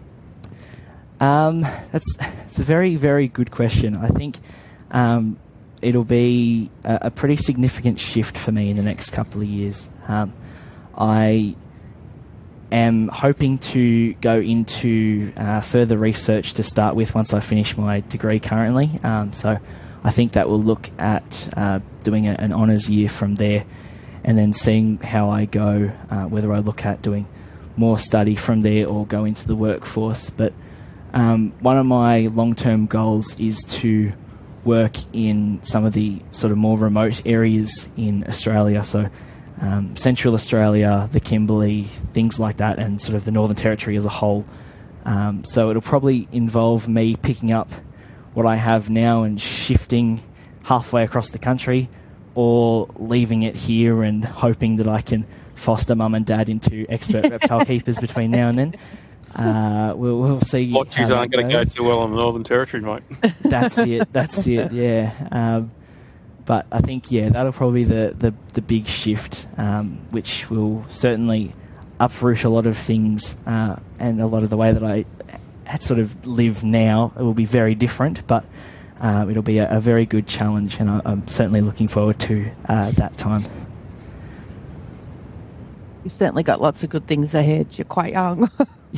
It's a very, very good question. I think it'll be a pretty significant shift for me in the next couple of years. I am hoping to go into further research to start with once I finish my degree currently. So I think that will look at doing an honours year from there, and then seeing how I go, whether I look at doing more study from there or go into the workforce. But one of my long-term goals is to work in some of the sort of more remote areas in Australia, so Central Australia, the Kimberley, things like that, and sort of the Northern Territory as a whole. So it'll probably involve me picking up what I have now and shifting halfway across the country, or leaving it here and hoping that I can foster mum and dad into expert reptile keepers between now and then. We'll see. Lotties aren't going to go too well in the Northern Territory, mate. That's it, yeah. But I think, that'll probably be the big shift, which will certainly uproot a lot of things and a lot of the way that I sort of live now, it will be very different, but it'll be a very good challenge, and I'm certainly looking forward to that time. You've certainly got lots of good things ahead. You're quite young.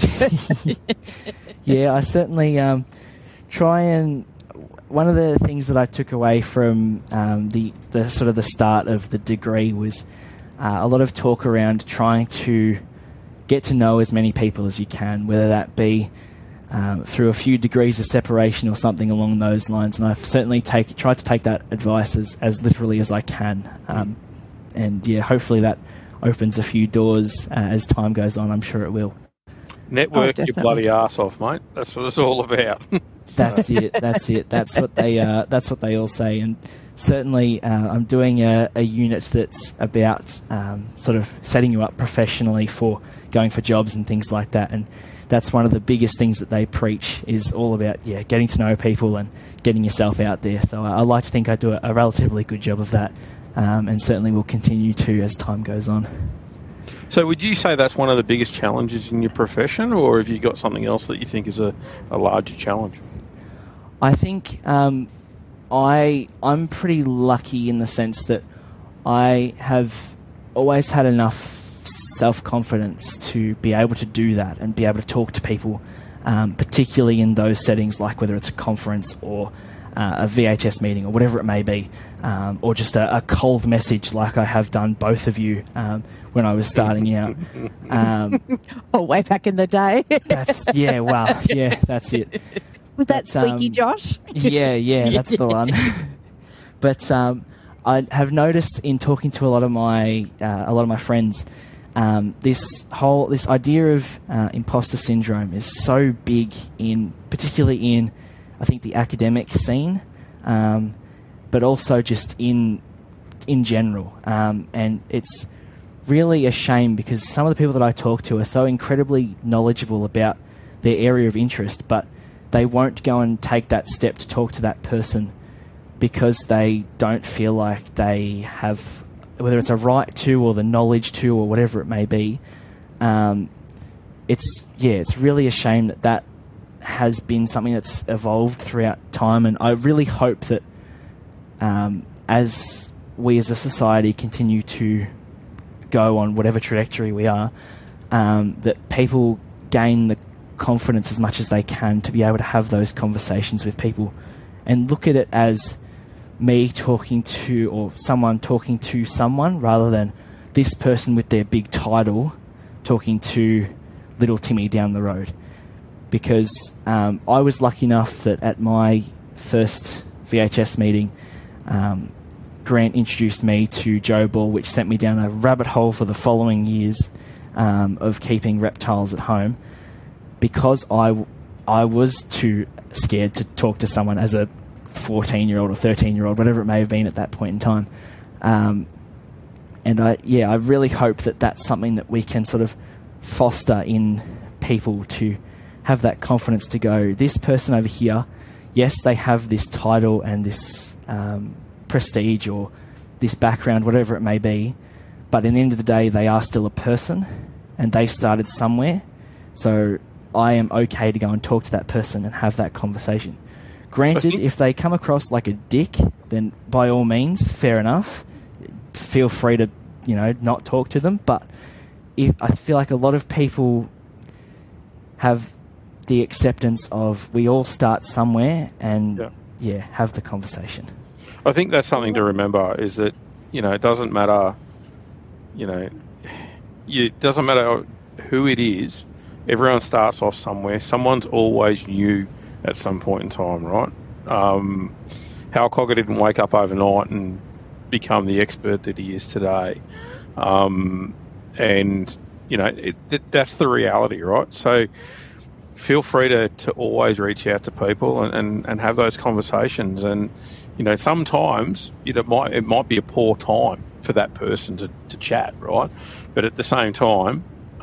Yeah, I certainly try and... One of the things that I took away from the sort of the start of the degree was a lot of talk around trying to get to know as many people as you can, whether that be through a few degrees of separation or something along those lines. And I've certainly tried to take that advice as literally as I can. And yeah, hopefully that opens a few doors as time goes on. I'm sure it will. Network your bloody ass off, mate. That's what it's all about. That's it. That's what they all say. And certainly, I'm doing a unit that's about sort of setting you up professionally for going for jobs and things like that. And that's one of the biggest things that they preach, is all about getting to know people and getting yourself out there. So I like to think I do a relatively good job of that, and certainly will continue to as time goes on. So would you say that's one of the biggest challenges in your profession, or have you got something else that you think is a larger challenge? I think I'm pretty lucky in the sense that I have always had enough self-confidence to be able to do that and be able to talk to people, particularly in those settings, like whether it's a conference or a VHS meeting or whatever it may be, or just a cold message like I have done both of you when I was starting out. Way back in the day. That's it. Was that Squeaky Josh? Yeah, that's the one. But I have noticed in talking to a lot of my friends, this idea of imposter syndrome is so big particularly in I think the academic scene, but also just in general, and it's really a shame because some of the people that I talk to are so incredibly knowledgeable about their area of interest, but they won't go and take that step to talk to that person because they don't feel like they have, whether it's a right to or the knowledge to or whatever it may be. It's really a shame that has been something that's evolved throughout time, and I really hope that as we as a society continue to go on whatever trajectory we are, that people gain the confidence as much as they can to be able to have those conversations with people and look at it as me talking to, or someone talking to someone, rather than this person with their big title talking to little Timmy down the road. Because I was lucky enough that at my first VHS meeting, Grant introduced me to Joe Ball, which sent me down a rabbit hole for the following years of keeping reptiles at home, because I was too scared to talk to someone as a 14-year-old or 13-year-old, whatever it may have been at that point in time. And I really hope that that's something that we can sort of foster in people, to have that confidence to go, this person over here, yes, they have this title and this prestige or this background, whatever it may be, but at the end of the day, they are still a person and they started somewhere. So I am okay to go and talk to that person and have that conversation. Granted, if they come across like a dick, then by all means, fair enough. Feel free to, not talk to them. But I feel like a lot of people have the acceptance of we all start somewhere and, have the conversation. I think that's something to remember, is that, it doesn't matter, it doesn't matter who it is. Everyone starts off somewhere. Someone's always new at some point in time, right? Hal Cogger didn't wake up overnight and become the expert that he is today. That's the reality, right? So feel free to always reach out to people and have those conversations. And, sometimes it might be a poor time for that person to chat, right? But at the same time,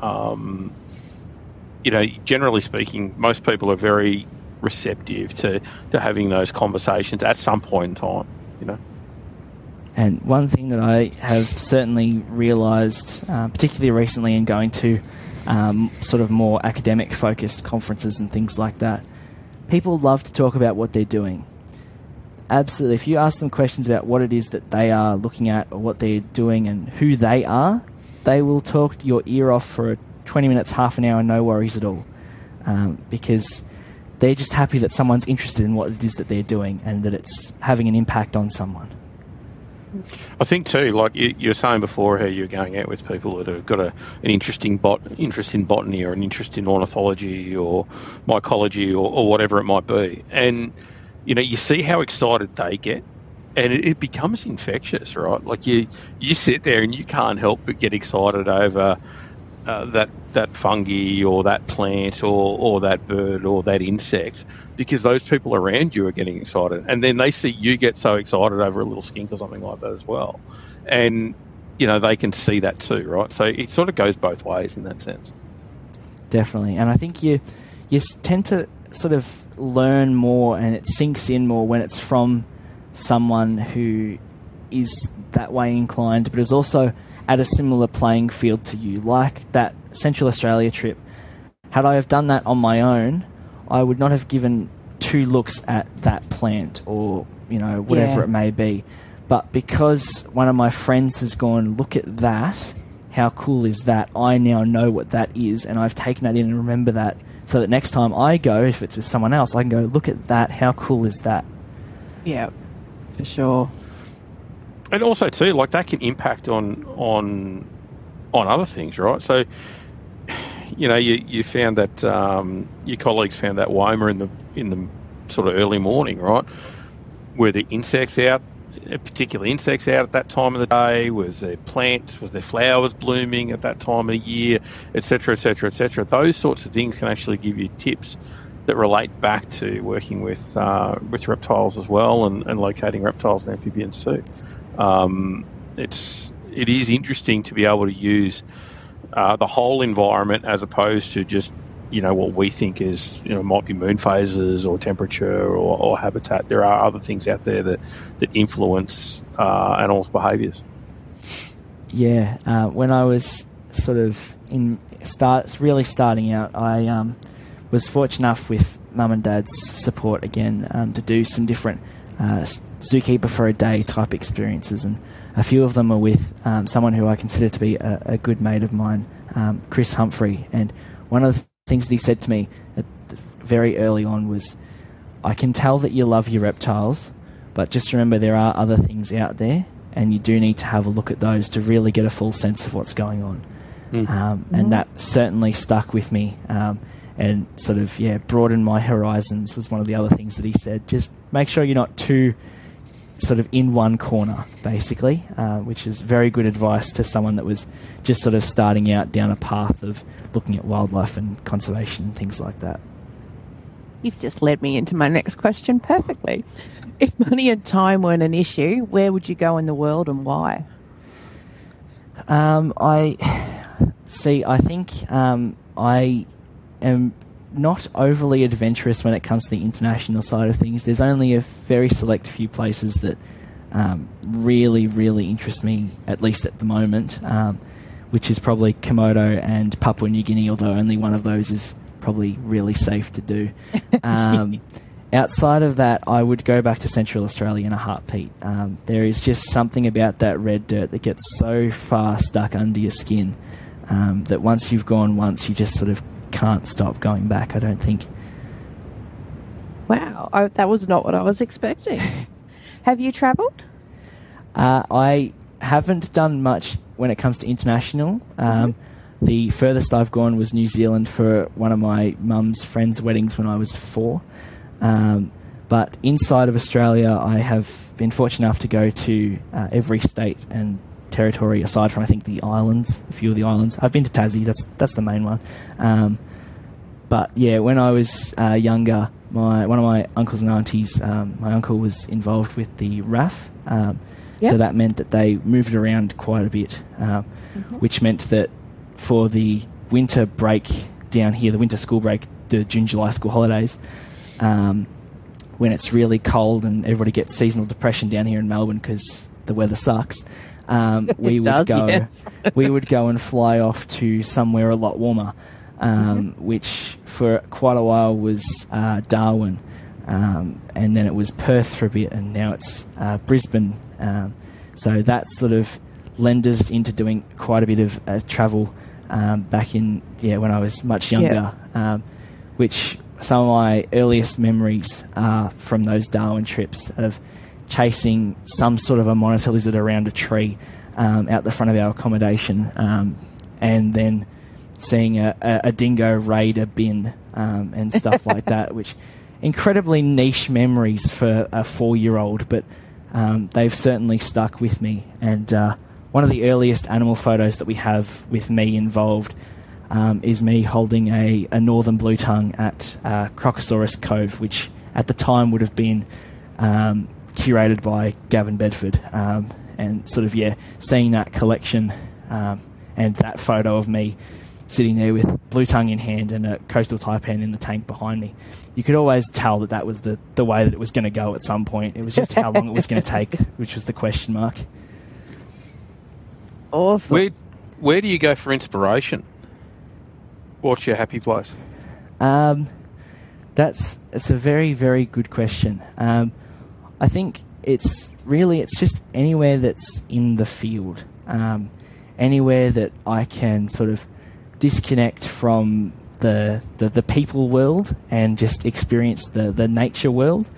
generally speaking, most people are very receptive to having those conversations at some point in time, And one thing that I have certainly realised, particularly recently in going to sort of more academic-focused conferences and things like that, people love to talk about what they're doing. Absolutely. If you ask them questions about what it is that they are looking at or what they're doing and who they are, they will talk your ear off for 20 minutes, half an hour, no worries at all. Because they're just happy that someone's interested in what it is that they're doing and that it's having an impact on someone. I think too, like you were saying before, how you're going out with people that have got an interest in botany or an interest in ornithology or mycology or whatever it might be, and you see how excited they get, and it becomes infectious, right? Like you sit there and you can't help but get excited over that fungi or that plant or that bird or that insect, because those people around you are getting excited, and then they see you get so excited over a little skink or something like that as well, and they can see that too, right? So it sort of goes both ways in that sense. Definitely, and I think you tend to sort of learn more, and it sinks in more when it's from someone who is that way inclined, but is also at a similar playing field to you, like that Central Australia trip. Had I have done that on my own, I would not have given 2 looks at that plant or, whatever it may be. But because one of my friends has gone, look at that, how cool is that? I now know what that is, and I've taken that in and remember that, so that next time I go, if it's with someone else, I can go, look at that, how cool is that? Yeah, for sure. And also too, like that can impact on other things, right? So, you found that your colleagues found that woma in the sort of early morning, right? Were the insects out, particular insects out at that time of the day? Was there plants? Was there flowers blooming at that time of the year, etc., etc., etc.? Those sorts of things can actually give you tips that relate back to working with reptiles as well, and locating reptiles and amphibians too. It is interesting to be able to use the whole environment as opposed to just what we think is might be moon phases or temperature or habitat. There are other things out there that influence animals' behaviours. Yeah, when I was sort of really starting out, I was fortunate enough with Mum and Dad's support again to do some different zookeeper for a day type experiences, and a few of them are with someone who I consider to be a good mate of mine, Chris Humphrey. And one of the things that he said to me very early on was, I can tell that you love your reptiles, but just remember there are other things out there, and you do need to have a look at those to really get a full sense of what's going on. And that certainly stuck with me, and sort of broadened my horizons was one of the other things that he said. Just make sure you're not too sort of in one corner, basically, which is very good advice to someone that was just sort of starting out down a path of looking at wildlife and conservation and things like that. You've just led me into my next question perfectly. If money and time weren't an issue, where would you go in the world and why? I think I am not overly adventurous when it comes to the international side of things. There's only a very select few places that really, really interest me, at least at the moment, which is probably Komodo and Papua New Guinea, although only one of those is probably really safe to do. Outside of that, I would go back to Central Australia in a heartbeat. There is just something about that red dirt that gets so far stuck under your skin that once you've gone once, you just sort of can't stop going back, I don't think. Wow, that was not what I was expecting. Have you travelled? I haven't done much when it comes to international. The furthest I've gone was New Zealand for one of my mum's friends' weddings when I was 4. But inside of Australia, I have been fortunate enough to go to every state and territory aside from, I think, the islands, a few of the islands. I've been to Tassie, that's the main one. But yeah, when I was younger, one of my uncles and aunties, my uncle was involved with the RAF, so that meant that they moved around quite a bit, which meant that for the winter break down here, the winter school break, the June-July school holidays, when it's really cold and everybody gets seasonal depression down here in Melbourne because the weather sucks, we would go and fly off to somewhere a lot warmer, which for quite a while was Darwin, and then it was Perth for a bit, and now it's Brisbane. So that sort of led us into doing quite a bit of travel back in when I was much younger, which some of my earliest memories are from those Darwin trips of chasing some sort of a monitor lizard around a tree out the front of our accommodation, and then seeing a dingo raid a bin and stuff like that, which incredibly niche memories for a 4-year-old, but they've certainly stuck with me. And one of the earliest animal photos that we have with me involved is me holding a northern blue tongue at Crocosaurus Cove, which at the time would have been curated by Gavin Bedford, and sort of seeing that collection and that photo of me sitting there with blue tongue in hand and a coastal taipan in the tank behind me. You could always tell that was the way that it was going to go at some point. It was just how long it was going to take, which was the question mark. Awesome. Where do you go for inspiration? What's your happy place? It's a very, very good question. I think it's just anywhere that's in the field, anywhere that I can sort of disconnect from the people world and just experience the nature world.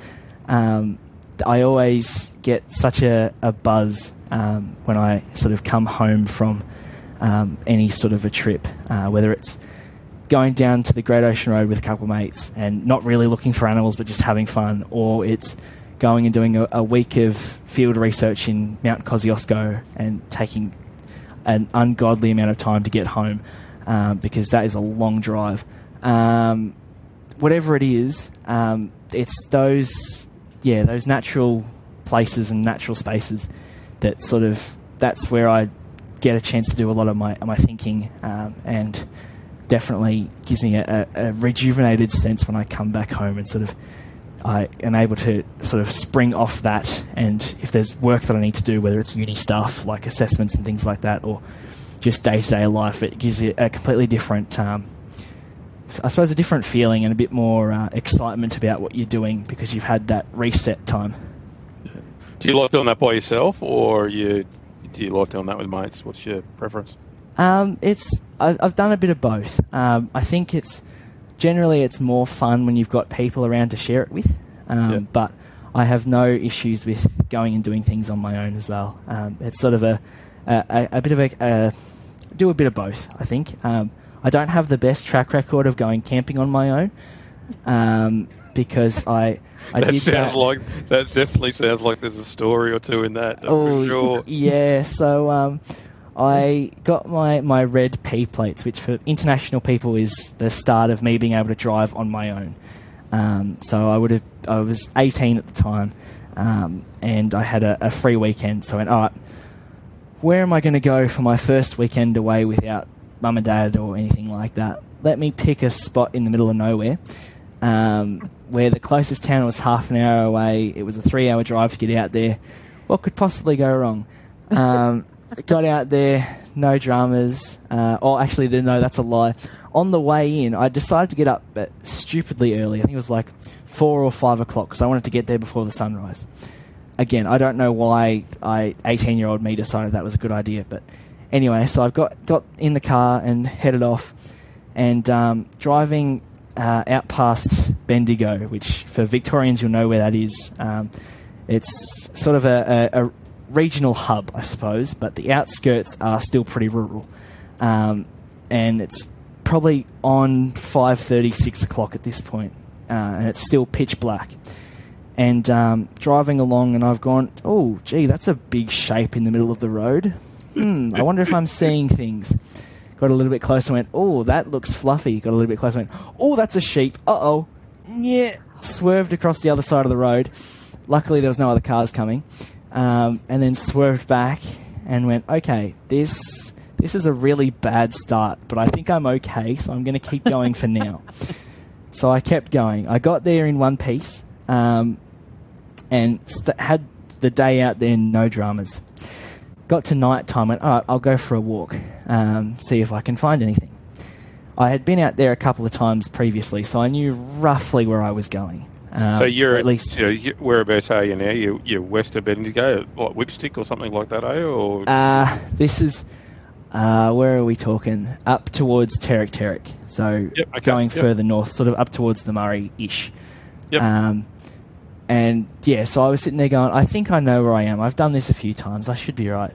I always get such a buzz when I sort of come home from any sort of a trip, whether it's going down to the Great Ocean Road with a couple of mates and not really looking for animals but just having fun, or it's going and doing a week of field research in Mount Kosciuszko and taking an ungodly amount of time to get home, because that is a long drive. Whatever it is, it's those natural places and natural spaces that that's where I get a chance to do a lot of my thinking, and definitely gives me a rejuvenated sense when I come back home and sort of I am able to sort of spring off that, and if there's work that I need to do, whether it's uni stuff like assessments and things like that, or just day-to-day life, it gives you a completely different, I suppose, a different feeling and a bit more excitement about what you're doing because you've had that reset time. Do you like doing that by yourself, or do you like doing that with mates? What's your preference? I've done a bit of both. I think generally it's more fun when you've got people around to share it with, but I have no issues with going and doing things on my own as well. It's sort of a bit of do a bit of both, I think. I don't have the best track record of going camping on my own, because I did that. That definitely sounds like there's a story or two in that, for sure. Yeah, so I got my red P plates, which for international people is the start of me being able to drive on my own. So I was 18 at the time, and I had a free weekend. So I went, all right, where am I going to go for my first weekend away without mum and dad or anything like that? Let me pick a spot in the middle of nowhere, where the closest town was half an hour away. It was a 3-hour drive to get out there. What could possibly go wrong? Got out there, no dramas. Actually, no, that's a lie. On the way in, I decided to get up stupidly early. I think it was like 4 or 5 o'clock because I wanted to get there before the sunrise. Again, I don't know why 18-year-old me decided that was a good idea. But anyway, so I've got in the car and headed off, and driving out past Bendigo, which for Victorians you'll know where that is. It's sort of a regional hub, I suppose, but the outskirts are still pretty rural. And it's probably on 5:30, 6 o'clock at this point, and it's still pitch black. And driving along, and I've gone, oh, gee, that's a big shape in the middle of the road. I wonder if I'm seeing things. Got a little bit closer, went, oh, that looks fluffy. Got a little bit closer, went, oh, that's a sheep. Uh-oh. Yeah. Swerved across the other side of the road. Luckily, there was no other cars coming. And then swerved back and went, okay, this is a really bad start, but I think I'm okay, so I'm going to keep going for now. So I kept going. I got there in one piece, and had the day out there, no dramas. got to night time, went, all right, I'll go for a walk, see if I can find anything. I had been out there a couple of times previously, so I knew roughly where I was going. So you're at least whereabouts are you now? You're west of Bendigo, what, Whipstick or something like that, are you? Or this is where are we talking? Up towards Terek. So going further north, sort of up towards the Murray-ish. Yep. And yeah, so I was sitting there going, I think I know where I am. I've done this a few times. I should be right.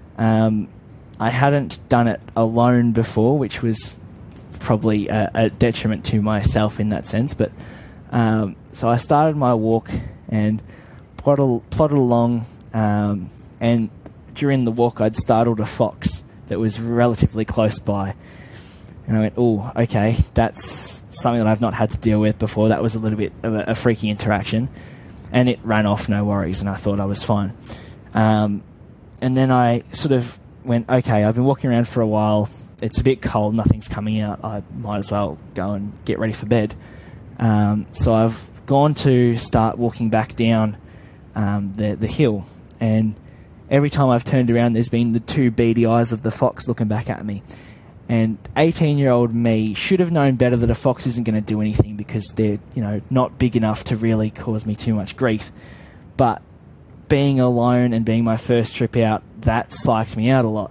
I hadn't done it alone before, which was probably a detriment to myself in that sense. But so I started my walk and plodded along. And during the walk, I'd startled a fox that was relatively close by. And I went, oh, okay, that's something that I've not had to deal with before. That was a little bit of a freaky interaction. And it ran off, no worries, and I thought I was fine. And then I sort of went, okay, I've been walking around for a while. It's a bit cold, nothing's coming out. I might as well go and get ready for bed. So I've gone to start walking back down the hill. And every time I've turned around, there's been the two beady eyes of the fox looking back at me. And 18-year-old me should have known better that a fox isn't going to do anything because they're, not big enough to really cause me too much grief. But being alone and being my first trip out, that psyched me out a lot.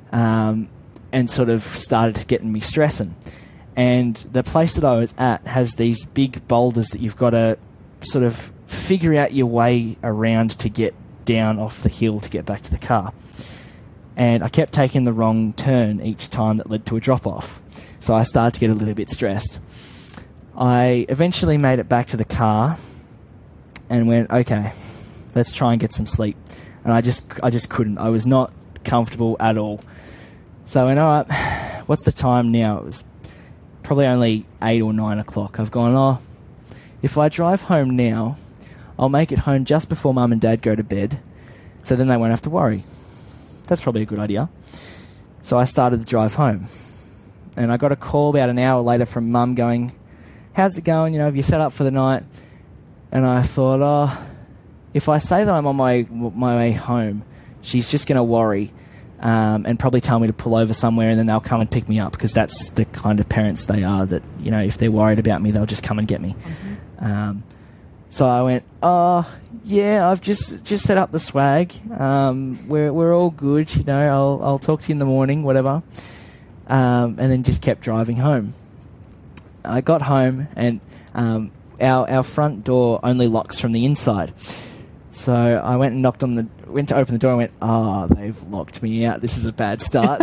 And sort of started getting me stressing. And the place that I was at has these big boulders that you've got to sort of figure out your way around to get down off the hill to get back to the car. And I kept taking the wrong turn each time that led to a drop-off. So I started to get a little bit stressed. I eventually made it back to the car and went, okay, let's try and get some sleep. And I just couldn't. I was not comfortable at all. So I went, all right, what's the time now? It was probably only 8 or 9 o'clock. I've gone, if I drive home now, I'll make it home just before Mum and Dad go to bed, so then they won't have to worry. That's probably a good idea. So I started the drive home. And I got a call about an hour later from Mum going, how's it going? Have you set up for the night? And I thought, if I say that I'm on my way home, she's just going to worry and probably tell me to pull over somewhere and then they'll come and pick me up because that's the kind of parents they are that, if they're worried about me, they'll just come and get me. Mm-hmm. So I went, yeah, I've just set up the swag. We're all good, I'll talk to you in the morning, whatever. And then just kept driving home. I got home and our front door only locks from the inside. So I went and went to open the door and went, they've locked me out. This is a bad start.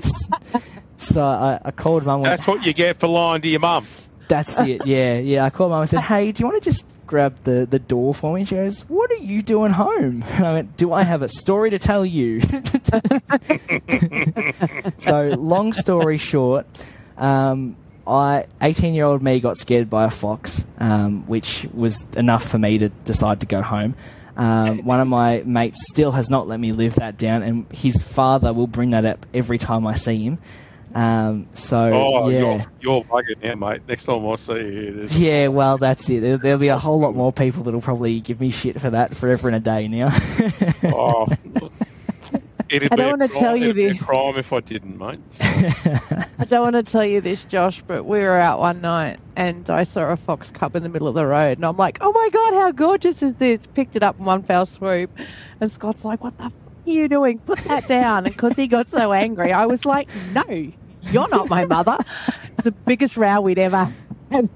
So I called Mum. That's what you get for lying to your mum. That's it, yeah. I called Mum and said, hey, do you want to just grab the door for me? She goes, what are you doing home? And I went, do I have a story to tell you? So long story short, 18-year-old me got scared by a fox, which was enough for me to decide to go home. One of my mates still has not let me live that down, and his father will bring that up every time I see him. Yeah. You're bugging now, mate. Next time I see you. Yeah, well, that's it. There'll be a whole lot more people that'll probably give me shit for that forever and a day now. It'd I be don't want to tell you this. a crime if I didn't, mate. I don't want to tell you this, Josh, but we were out one night and I saw a fox cub in the middle of the road and I'm like, oh my God, how gorgeous is this? Picked it up in one fell swoop. And Scott's like, what the f*** are you doing? Put that down. And because he got so angry, I was like, no, you're not my mother. It's the biggest row we'd ever had.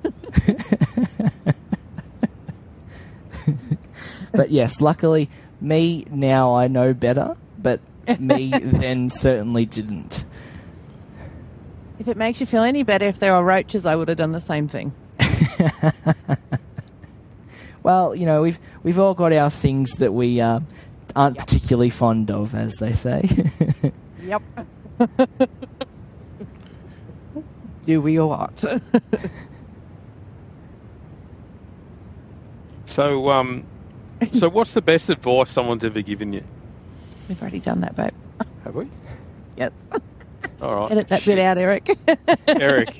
But yes, luckily, me now I know better, but me then certainly didn't. If it makes you feel any better, if there were roaches, I would have done the same thing. Well, we've all got our things that we aren't particularly fond of, as they say. Yep. Do we or what? So what's the best advice someone's ever given you? We've already done that, babe. Have we? Yep. All right. Edit that bit out, Eric. Eric.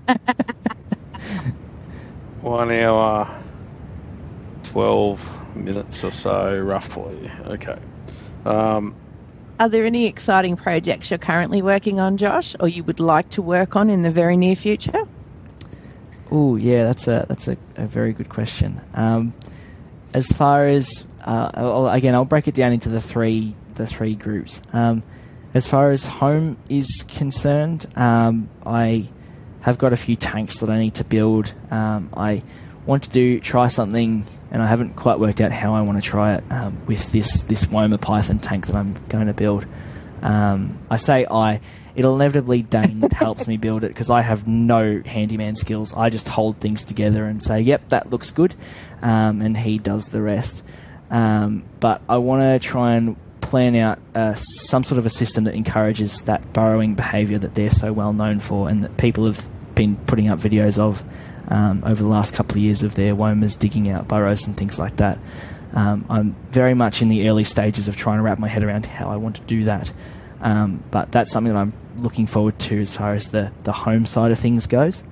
1 hour, 12 minutes or so, roughly. Okay. Are there any exciting projects you're currently working on, Josh, or you would like to work on in the very near future? Oh, yeah, that's a very good question. As far as I'll break it down into the three groups. As far as home is concerned, I have got a few tanks that I need to build. I want to try something, and I haven't quite worked out how I want to try it with this Woma Python tank that I'm going to build. I say it'll inevitably Dane that helps me build it, because I have no handyman skills. I just hold things together and say, yep, that looks good, and he does the rest. But I want to try and plan out some sort of a system that encourages that burrowing behaviour that they're so well known for, and that people have been putting up videos of over the last couple of years of their Womas digging out burrows and things like that. I'm very much in the early stages of trying to wrap my head around how I want to do that. But that's something that I'm looking forward to as far as the home side of things goes.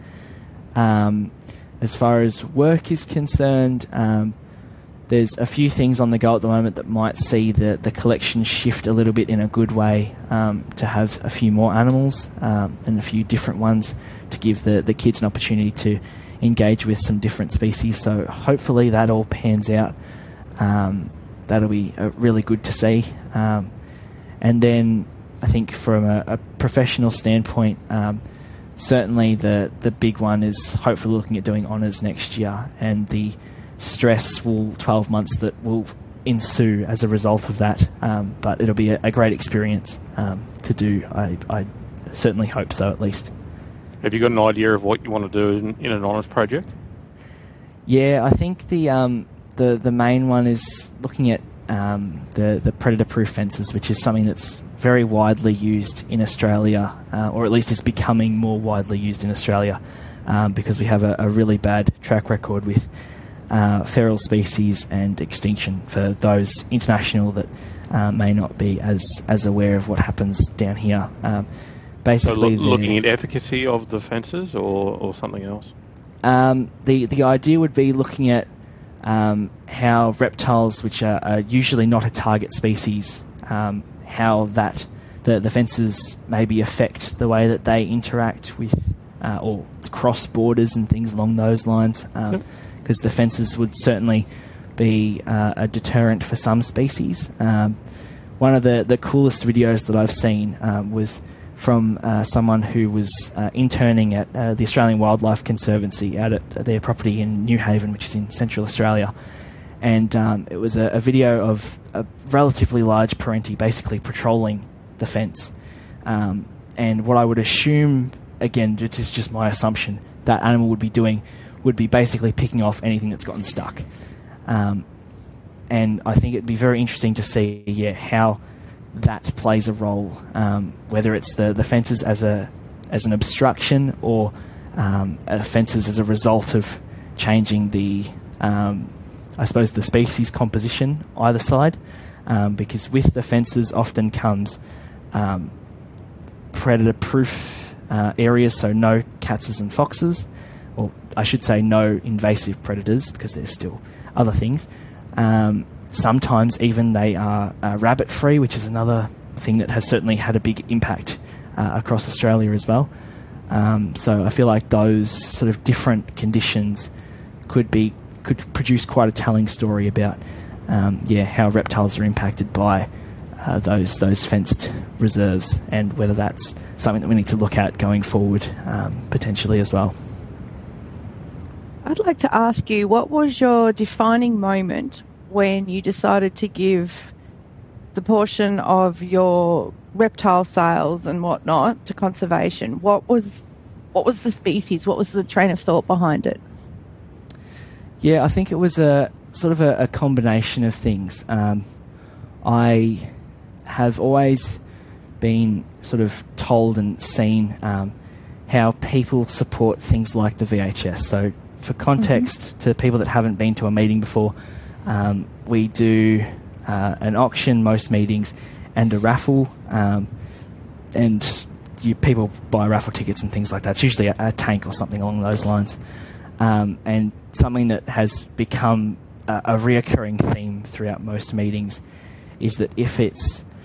As far as work is concerned, there's a few things on the go at the moment that might see the collection shift a little bit in a good way, to have a few more animals and a few different ones to give the kids an opportunity to engage with some different species. So hopefully that all pans out. That'll be really good to see. And then I think from a professional standpoint, certainly the big one is hopefully looking at doing honours next year, and the stressful 12 months that will ensue as a result of that. But it'll be a great experience to do. I certainly hope so, at least. Have you got an idea of what you want to do in an honours project? Yeah, I think the main one is looking at the predator-proof fences, which is something that's very widely used in Australia, or at least is becoming more widely used in Australia, because we have a really bad track record with feral species and extinction for those international that may not be as aware of what happens down here. Basically, so looking at efficacy of the fences or something else? The idea would be looking at how reptiles, which are usually not a target species, how the fences maybe affect the way that they interact with or cross borders and things along those lines. Because the fences would certainly be a deterrent for some species. One of the coolest videos that I've seen was from someone who was interning at the Australian Wildlife Conservancy out at their property in New Haven, which is in Central Australia. And it was a video of a relatively large parenti basically patrolling the fence. And what I would assume, again, it is just my assumption, that animal would be doing would be basically picking off anything that's gotten stuck. And I think it'd be very interesting to see how that plays a role, whether it's the fences as an obstruction or fences as a result of changing the the species composition either side, because with the fences often comes predator-proof areas, so no cats and foxes, or I should say no invasive predators, because there's still other things. Sometimes even they are rabbit-free, which is another thing that has certainly had a big impact across Australia as well. So I feel like those sort of different conditions could produce quite a telling story about how reptiles are impacted by those fenced reserves, and whether that's something that we need to look at going forward potentially as well. I'd like to ask you, what was your defining moment when you decided to give the portion of your reptile sales and whatnot to conservation? What was the species? What was the train of thought behind it? Yeah, I think it was a combination of things. I have always been sort of told and seen how people support things like the VHS. So for context, to people that haven't been to a meeting before, we do an auction most meetings and a raffle, and people buy raffle tickets and things like that. It's usually a tank or something along those lines. And something that has become a reoccurring theme throughout most meetings is that if it's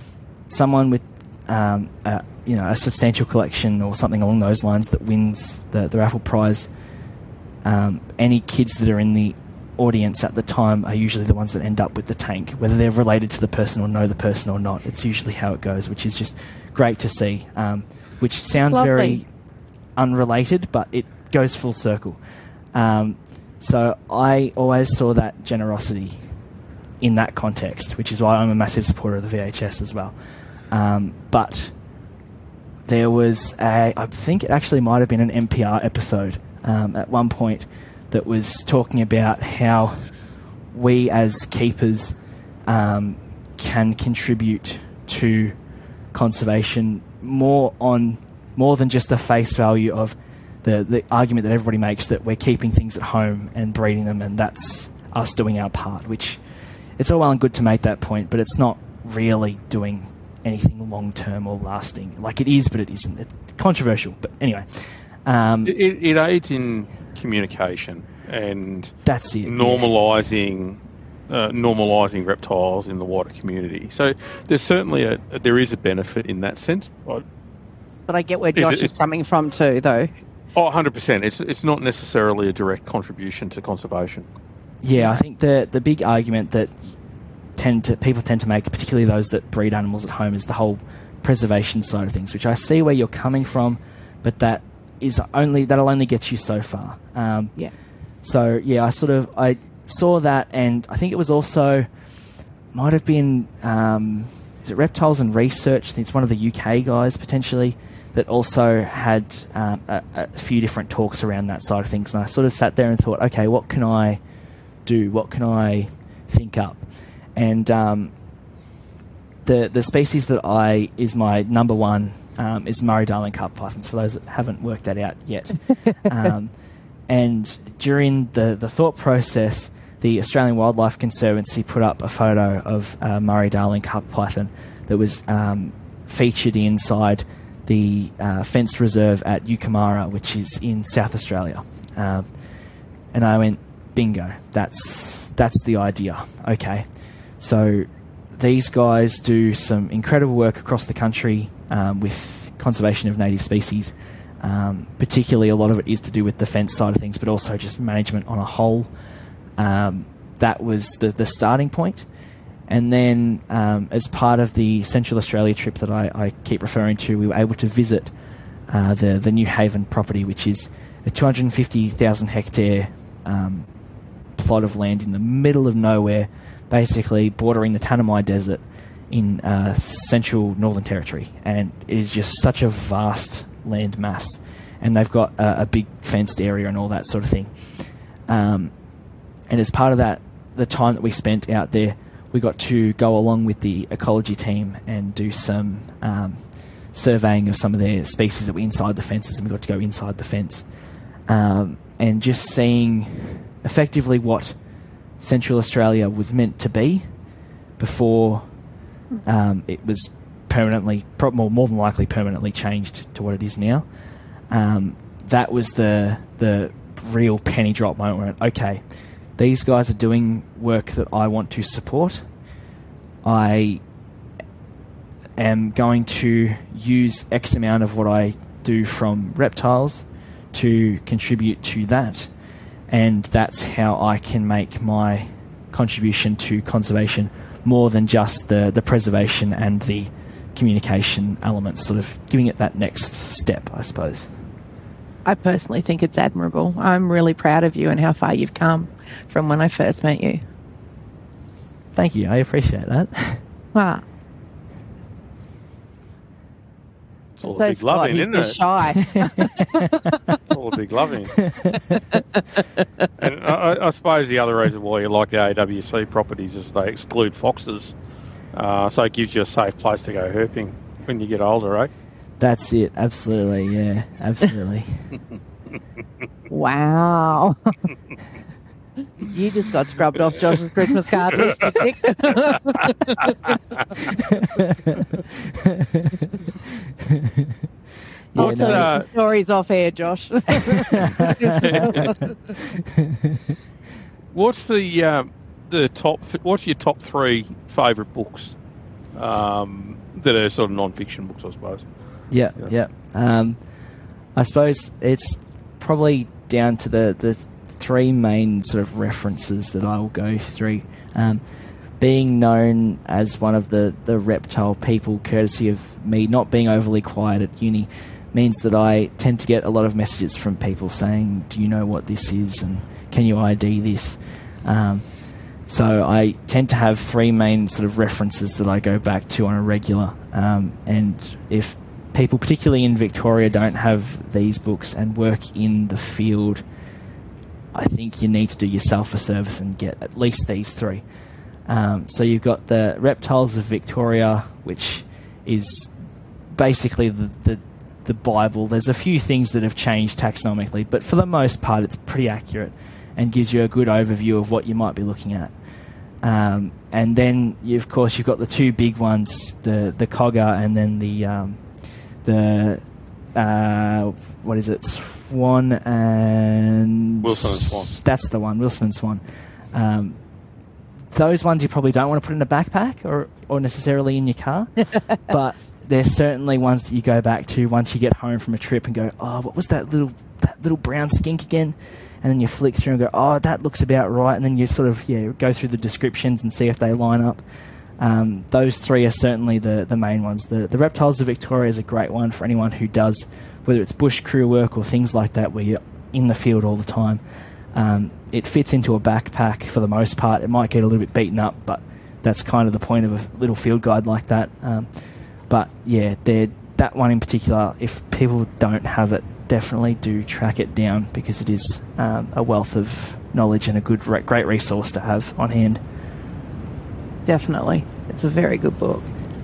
someone with a substantial collection or something along those lines that wins the raffle prize, any kids that are in the audience at the time are usually the ones that end up with the tank, whether they're related to the person or know the person or not. It's usually how it goes, which is just great to see, which sounds Lovely. very unrelated, but it goes full circle. So I always saw that generosity in that context, which is why I'm a massive supporter of the VHS as well. But there was I think it actually might have been an NPR episode at one point that was talking about how we as keepers can contribute to conservation more than just the face value of the argument that everybody makes that we're keeping things at home and breeding them, and that's us doing our part, which it's all well and good to make that point, but it's not really doing anything long-term or lasting. Like, it is, but it isn't. It's controversial, but anyway. It aids in communication and that's it. normalising reptiles in the wider community. So there's certainly there is a benefit in that sense. But I get where Josh is coming from too, though. Oh, 100%. It's not necessarily a direct contribution to conservation. Yeah, I think the big argument that people tend to make, particularly those that breed animals at home, is the whole preservation side of things, which I see where you're coming from, but that'll only get you so far. Yeah. So yeah, I saw that, and I think it was also might have been is it Reptiles and Research? I think it's one of the UK guys potentially that also had a few different talks around that side of things, and I sort of sat there and thought, okay, what can I do? What can I think up? And the species that is my number one is Murray-Darling carpet pythons, for those that haven't worked that out yet. And during the thought process, the Australian Wildlife Conservancy put up a photo of Murray-Darling carpet python that was featured inside the fenced reserve at Yucumara, which is in South Australia. And I went, bingo, that's the idea. Okay. So these guys do some incredible work across the country with conservation of native species. Particularly, a lot of it is to do with the fence side of things, but also just management on a whole. That was the starting point. And then, as part of the Central Australia trip that I keep referring to, we were able to visit the New Haven property, which is a 250,000 hectare plot of land in the middle of nowhere, basically bordering the Tanami Desert in central Northern Territory. And it is just such a vast land mass. And they've got a big fenced area and all that sort of thing. And as part of that, the time that we spent out there, we got to go along with the ecology team and do some surveying of some of their species that were inside the fences, and we got to go inside the fence. And just seeing effectively what Central Australia was meant to be before it was permanently, more than likely permanently changed to what it is now. That was the real penny drop moment where I went, okay, these guys are doing work that I want to support. I am going to use X amount of what I do from reptiles to contribute to that, and that's how I can make my contribution to conservation more than just the preservation and the communication elements, sort of giving it that next step, I suppose. I personally think it's admirable. I'm really proud of you and how far you've come from when I first met you. Thank you. I appreciate that. Wow. It's all a big loving, isn't it? Shy. It's all a big loving. And I suppose the other reason why you like the AWC properties is they exclude foxes. So it gives you a safe place to go herping when you get older, right? That's it. Absolutely. Yeah, absolutely. Wow. You just got scrubbed off Josh's Christmas card list, you think? I'll tell you some stories off air, Josh. What's the top? What's your top three favourite books that are sort of non-fiction books, I suppose. Yeah. I suppose it's probably down to the three main sort of references that I will go through. Being known as one of the reptile people, courtesy of me not being overly quiet at uni, means that I tend to get a lot of messages from people saying, do you know what this is, and can you ID this? So I tend to have three main sort of references that I go back to on a regular. And if people, particularly in Victoria, don't have these books and work in the field, I think you need to do yourself a service and get at least these three. So you've got the Reptiles of Victoria, which is basically the Bible. There's a few things that have changed taxonomically, but for the most part it's pretty accurate and gives you a good overview of what you might be looking at. And then, of course, you've got the two big ones, the Cogger and then what is it, Swan and... Wilson and Swan. That's the one, Wilson and Swan. Those ones you probably don't want to put in a backpack or necessarily in your car, but they're certainly ones that you go back to once you get home from a trip and go, oh, what was that little brown skink again? And then you flick through and go, oh, that looks about right. And then you sort of go through the descriptions and see if they line up. Those three are certainly the main ones. The Reptiles of Victoria is a great one for anyone who does, whether it's bush crew work or things like that where you're in the field all the time. It fits into a backpack for the most part. It might get a little bit beaten up, but that's kind of the point of a little field guide like that. But yeah, that one in particular, if people don't have it, definitely do track it down because it is a wealth of knowledge and a great resource to have on hand. Definitely. It's a very good book.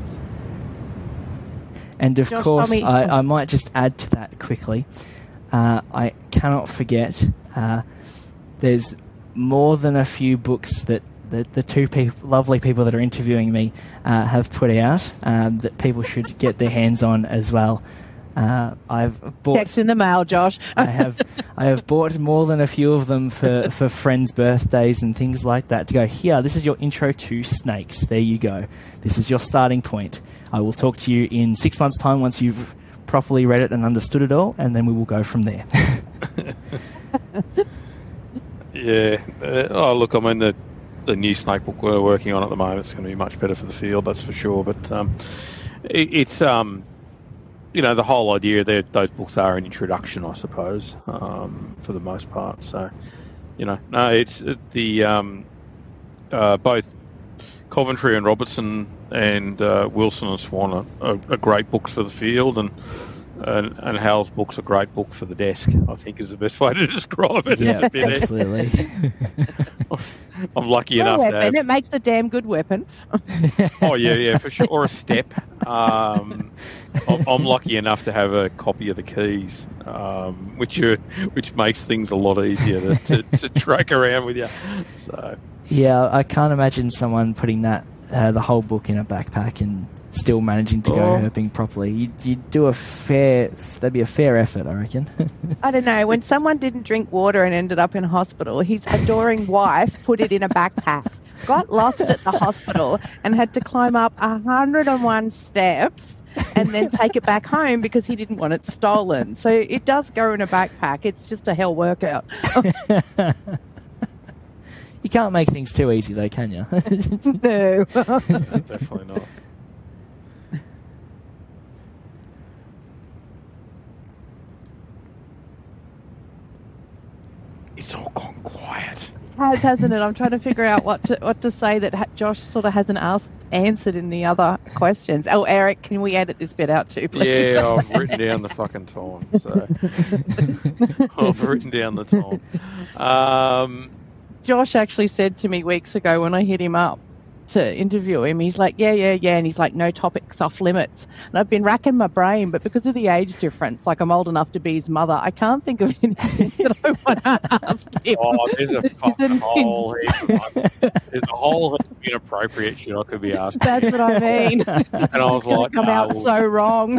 And of Josh, course, Tommy, I might just add to that quickly. I cannot forget there's more than a few books that the two lovely people that are interviewing me have put out that people should get their hands on as well. I've bought text in the mail, Josh. I have bought more than a few of them for friends' birthdays and things like that to go, here, this is your intro to snakes. There you go. This is your starting point. I will talk to you in 6 months' time once you've properly read it and understood it all, and then we will go from there. Yeah. Look, I mean, the new snake book we're working on at the moment is going to be much better for the field, that's for sure. But it's... the whole idea that those books are an introduction, I suppose, for the most part. So, it's the both Coventry and Robertson and Wilson and Swan are great books for the field, and Hal's book's a great book for the desk, I think is the best way to describe it. Yeah, absolutely. I'm lucky enough to have... It makes a damn good weapon. Oh, yeah, for sure. Or a step. I'm lucky enough to have a copy of the keys, which makes things a lot easier to track around with you. So yeah, I can't imagine someone putting the whole book in a backpack and still managing to go herping properly. You'd do that'd be a fair effort, I reckon. I don't know. When someone didn't drink water and ended up in hospital, his adoring wife put it in a backpack, got lost at the hospital, and had to climb up 101 steps and then take it back home because he didn't want it stolen. So it does go in a backpack. It's just a hell workout. You can't make things too easy, though, can you? No. Definitely not. It's all gone quiet. Hasn't it? I'm trying to figure out what to say that Josh sort of hasn't answered in the other questions. Oh, Eric, can we edit this bit out too, please? Yeah, I've written down the fucking time. So I've written down the time. Josh actually said to me weeks ago when I hit him up to interview him, he's like, yeah, and he's like, no topics off limits. And I've been racking my brain, but because of the age difference, like I'm old enough to be his mother, I can't think of anything that I want to ask him. Oh, there's a fucking whole there's a whole inappropriate shit I could be asking. That's what I mean. And I was like, come out so wrong.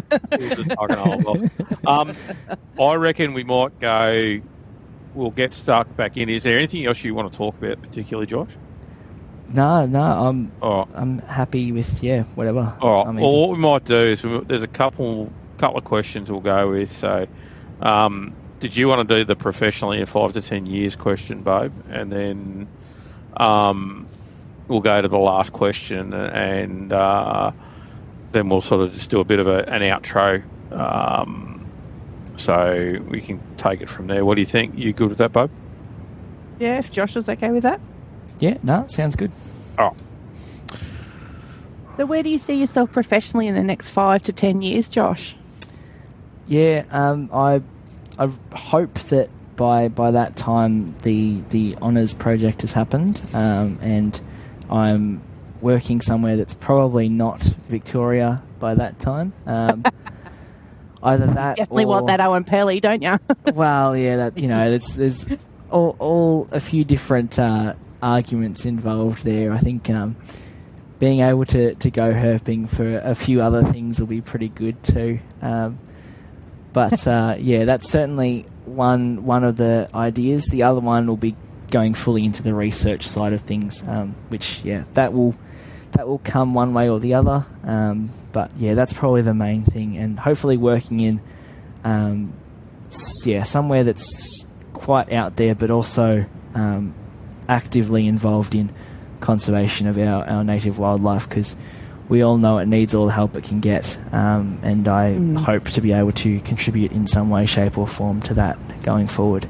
I reckon we might go, we'll get stuck back in. Is there anything else you want to talk about particularly, Josh? No, All right. I'm happy with whatever. All right. I'm Well, easy. what we might do is there's a couple of questions we'll go with. So, did you want to do the professionally in 5 to 10 years question, Babe? And then we'll go to the last question, and then we'll sort of just do a bit of an outro, so we can take it from there. What do you think? You good with that, Babe? Yeah, if Josh is okay with that. Yeah, no, sounds good. Oh, So where do you see yourself professionally in the next 5 to 10 years, Josh? Yeah, I hope that by that time the honours project has happened, and I'm working somewhere that's probably not Victoria by that time. Either that, Definitely want that Owen Pelly, don't you? well, yeah, that there's all a few different arguments involved there. I think being able to go herping for a few other things will be pretty good too. But yeah, that's certainly one of the ideas. The other one will be going fully into the research side of things, which that will come one way or the other. But yeah, that's probably the main thing, and hopefully working in somewhere that's quite out there, but also actively involved in conservation of our native wildlife, because we all know it needs all the help it can get, and I hope to be able to contribute in some way, shape or form to that going forward.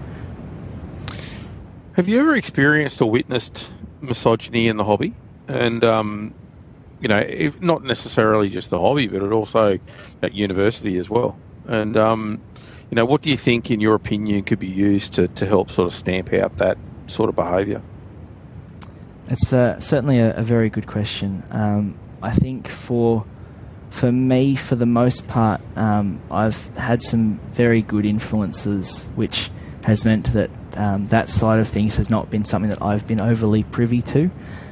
have you ever experienced or witnessed misogyny in the hobby? And if not necessarily just the hobby, but also at university as well. And what do you think, in your opinion, could be used to help sort of stamp out that sort of behaviour? It's certainly a very good question. I think for me, for the most part, I've had some very good influences, which has meant that that side of things has not been something that I've been overly privy to.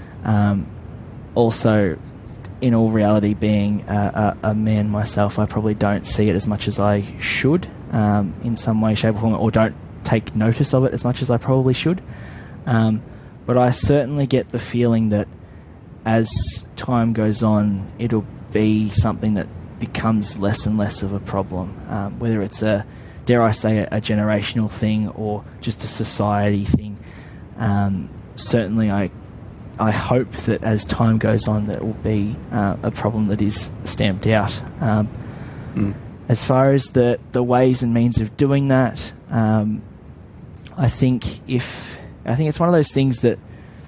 Also, in all reality, being a man myself, I probably don't see it as much as I should, in some way, shape or form, or don't take notice of it as much as I probably should. But I certainly get the feeling that as time goes on, it'll be something that becomes less and less of a problem, whether it's a generational thing or just a society thing. Certainly I hope that as time goes on, that will be a problem that is stamped out. As far as the ways and means of doing that, I think it's one of those things that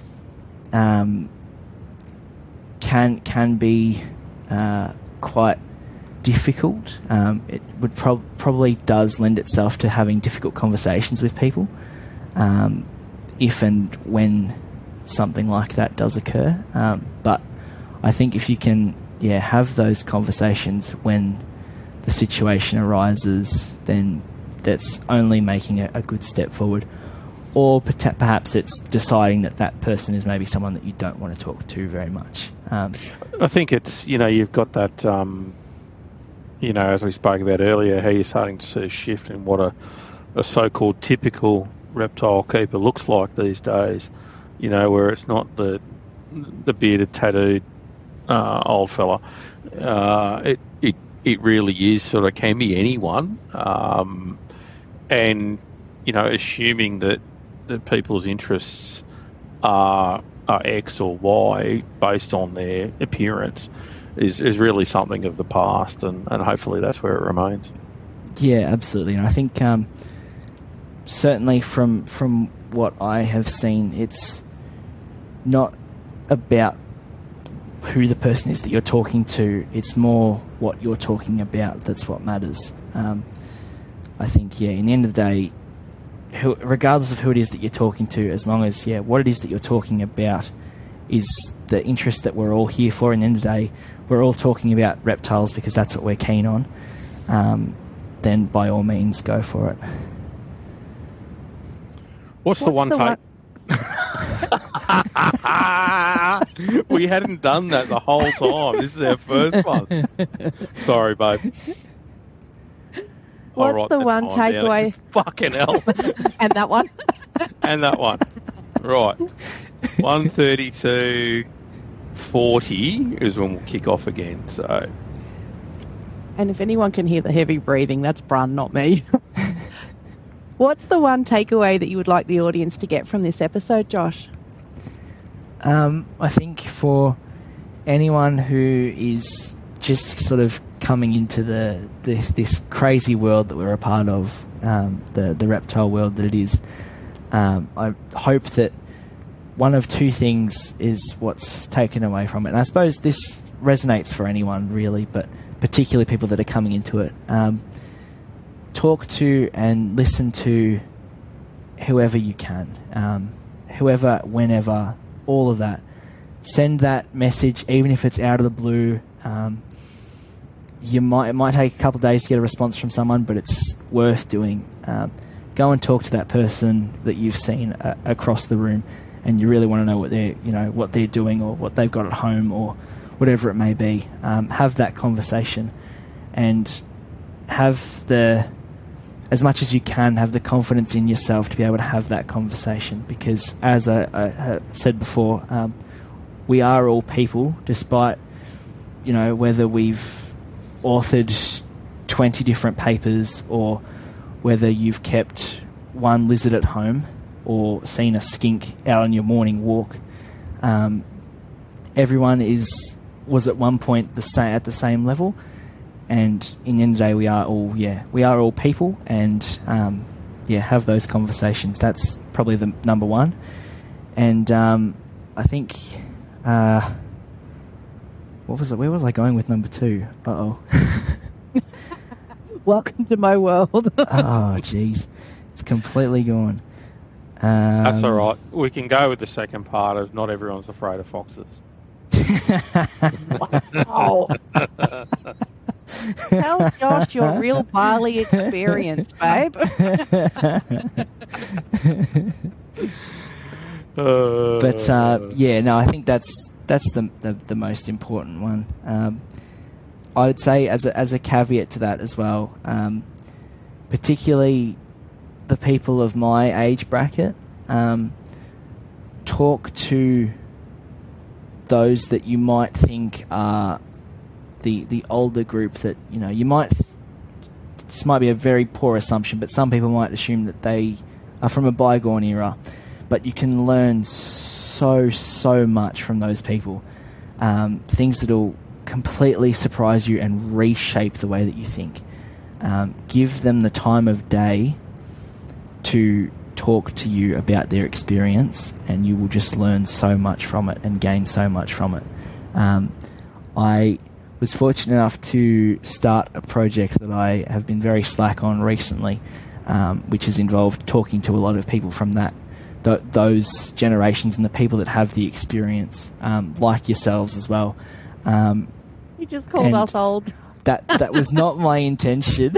can be quite difficult. It would probably does lend itself to having difficult conversations with people, if and when something like that does occur. But I think if you can have those conversations when the situation arises, then that's only making a good step forward. Or perhaps it's deciding that person is maybe someone that you don't want to talk to very much. I think it's, you've got that, as we spoke about earlier, how you're starting to see a shift in what a so-called typical reptile keeper looks like these days, where it's not the bearded, tattooed old fella. It really is sort of can be anyone. And, assuming that people's interests are X or Y based on their appearance is really something of the past, and hopefully that's where it remains. Yeah, absolutely. And I think certainly from what I have seen, it's not about who the person is that you're talking to, it's more what you're talking about that's what matters. I think, in the end of the day, regardless of who it is that you're talking to, as long as what it is that you're talking about is the interest that we're all here for, in the end of the day, we're all talking about reptiles because that's what we're keen on, then by all means go for it. What's the one take? We hadn't done that the whole time. This is our first one. Sorry, babe. What's the one takeaway? Fucking hell. And that one? And that one. Right. 1:32:40 is when we'll kick off again. So, and if anyone can hear the heavy breathing, that's Brun, not me. What's the one takeaway that you would like the audience to get from this episode, Josh? I think for anyone who is just sort of coming into this crazy world that we're a part of, the reptile world that it is, I hope that one of two things is what's taken away from it. And I suppose this resonates for anyone, really, but particularly people that are coming into it. Talk to and listen to whoever you can, whoever, whenever, all of that. Send that message, even if it's out of the blue. It might take a couple of days to get a response from someone, but it's worth doing. Go and talk to that person that you've seen across the room, and you really want to know what they're doing or what they've got at home or whatever it may be. Have that conversation, and as much as you can, have the confidence in yourself to be able to have that conversation. Because, as I said before, we are all people, despite whether we've authored 20 different papers or whether you've kept one lizard at home or seen a skink out on your morning walk. Everyone was at one point at the same level, and in the end of the day, we are all people, and have those conversations. That's probably the number one. And I think what was it? Where was I going with number two? Welcome to my world. Oh, jeez. It's completely gone. That's all right. We can go with the second part of not everyone's afraid of foxes. Wow. Tell Josh your real Bali experience, babe. I think that's the most important one. I would say as a caveat to that as well, particularly the people of my age bracket, talk to those that you might think are the older group that, you might... This might be a very poor assumption, but some people might assume that they are from a bygone era. But you can learn so much from those people. Things that will completely surprise you and reshape the way that you think. Give them the time of day to talk to you about their experience, and you will just learn so much from it and gain so much from it. I was fortunate enough to start a project that I have been very slack on recently, which has involved talking to a lot of people from those generations and the people that have the experience, like yourselves as well. You just called us old. That was not my intention.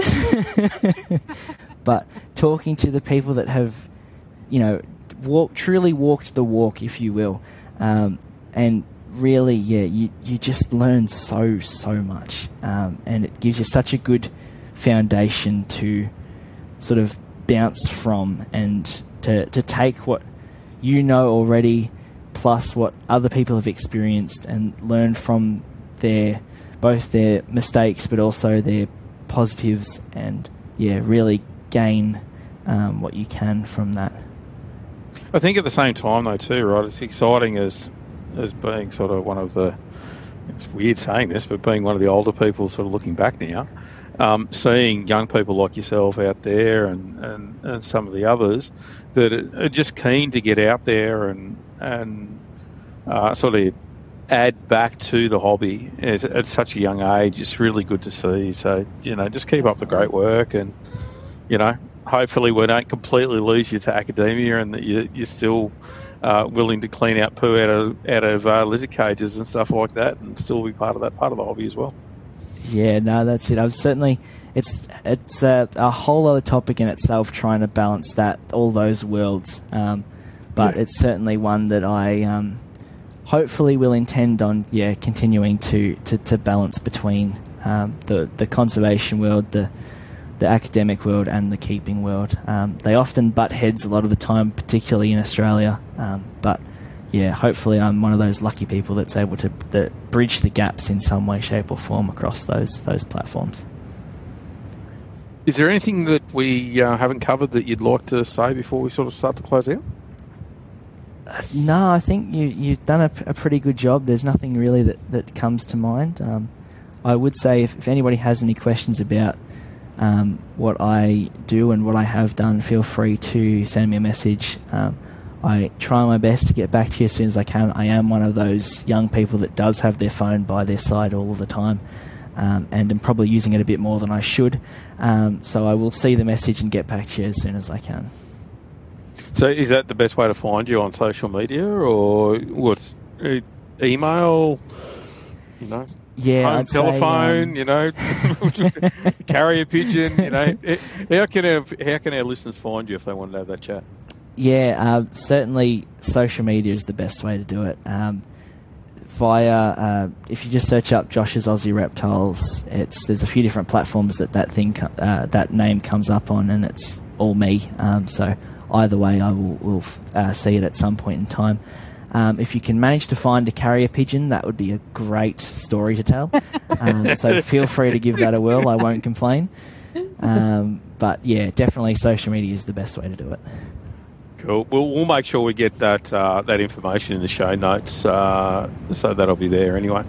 But talking to the people that have, truly walked the walk, if you will, and really, you just learn so much, and it gives you such a good foundation to sort of bounce from, and to take what you know already, plus what other people have experienced, and learn from both their mistakes, but also their positives, and really gain what you can from that. I think at the same time, though, too, right, it's exciting as being sort of one of the... It's weird saying this, but being one of the older people sort of looking back now, seeing young people like yourself out there and some of the others that are just keen to get out there and sort of add back to the hobby at such a young age. It's really good to see. So, just keep up the great work, and, hopefully we don't completely lose you to academia, and that you're still willing to clean out poo out of lizard cages and stuff like that, and still be part of the hobby as well. Yeah, no, that's it. I've certainly... It's a whole other topic in itself, trying to balance all those worlds. But it's certainly one that I hopefully will intend on continuing to balance between the conservation world, the academic world, and the keeping world. They often butt heads a lot of the time, particularly in Australia. But yeah, hopefully I'm one of those lucky people that's able to bridge the gaps in some way, shape or form across those platforms. Is there anything that we haven't covered that you'd like to say before we sort of start to close out? No, I think you've done a pretty good job. There's nothing really that comes to mind. I would say if anybody has any questions about what I do and what I have done, feel free to send me a message. I try my best to get back to you as soon as I can. I am one of those young people that does have their phone by their side all the time, and I'm probably using it a bit more than I should. So I will see the message and get back to you as soon as I can. So is that the best way to find you on social media, or what's email? You know, yeah, home telephone. You know, carrier pigeon. You know, how can our listeners find you if they want to have that chat? Yeah, certainly social media is the best way to do it. If you just search up Josh's Aussie Reptiles, there's a few different platforms that name comes up on, and it's all me. So either way, I will see it at some point in time. If you can manage to find a carrier pigeon, that would be a great story to tell. So feel free to give that a whirl. I won't complain. But yeah, definitely social media is the best way to do it. Cool. We'll make sure we get that information in the show notes, so that'll be there anyway.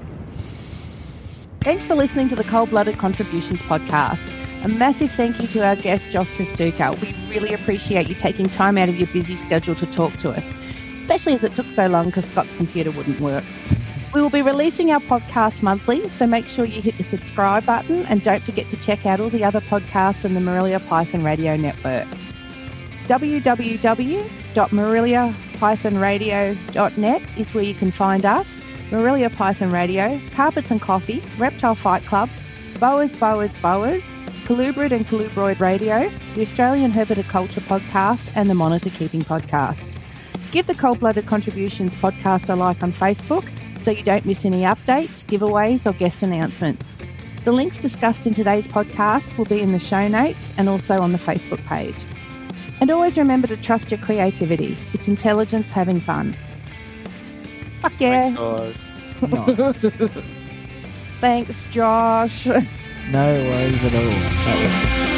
Thanks for listening to the Cold-Blooded Contributions podcast. A massive thank you to our guest, Josh Festuca. We really appreciate you taking time out of your busy schedule to talk to us, especially as it took so long because Scott's computer wouldn't work. We will be releasing our podcast monthly, so make sure you hit the subscribe button and don't forget to check out all the other podcasts on the Morelia Python Radio Network. www.morelia-radio.net is where you can find us, Morelia Python Radio, Carpets and Coffee, Reptile Fight Club, Boas, Colubrid and Colubroid Radio, the Australian Herpetoculture Podcast, and the Monitor Keeping Podcast. Give the Cold-Blooded Contributions podcast a like on Facebook so you don't miss any updates, giveaways or guest announcements. The links discussed in today's podcast will be in the show notes and also on the Facebook page. And always remember to trust your creativity. It's intelligence having fun. Fuck yeah. Thanks, guys. Nice. Thanks, Josh. No worries at all. That was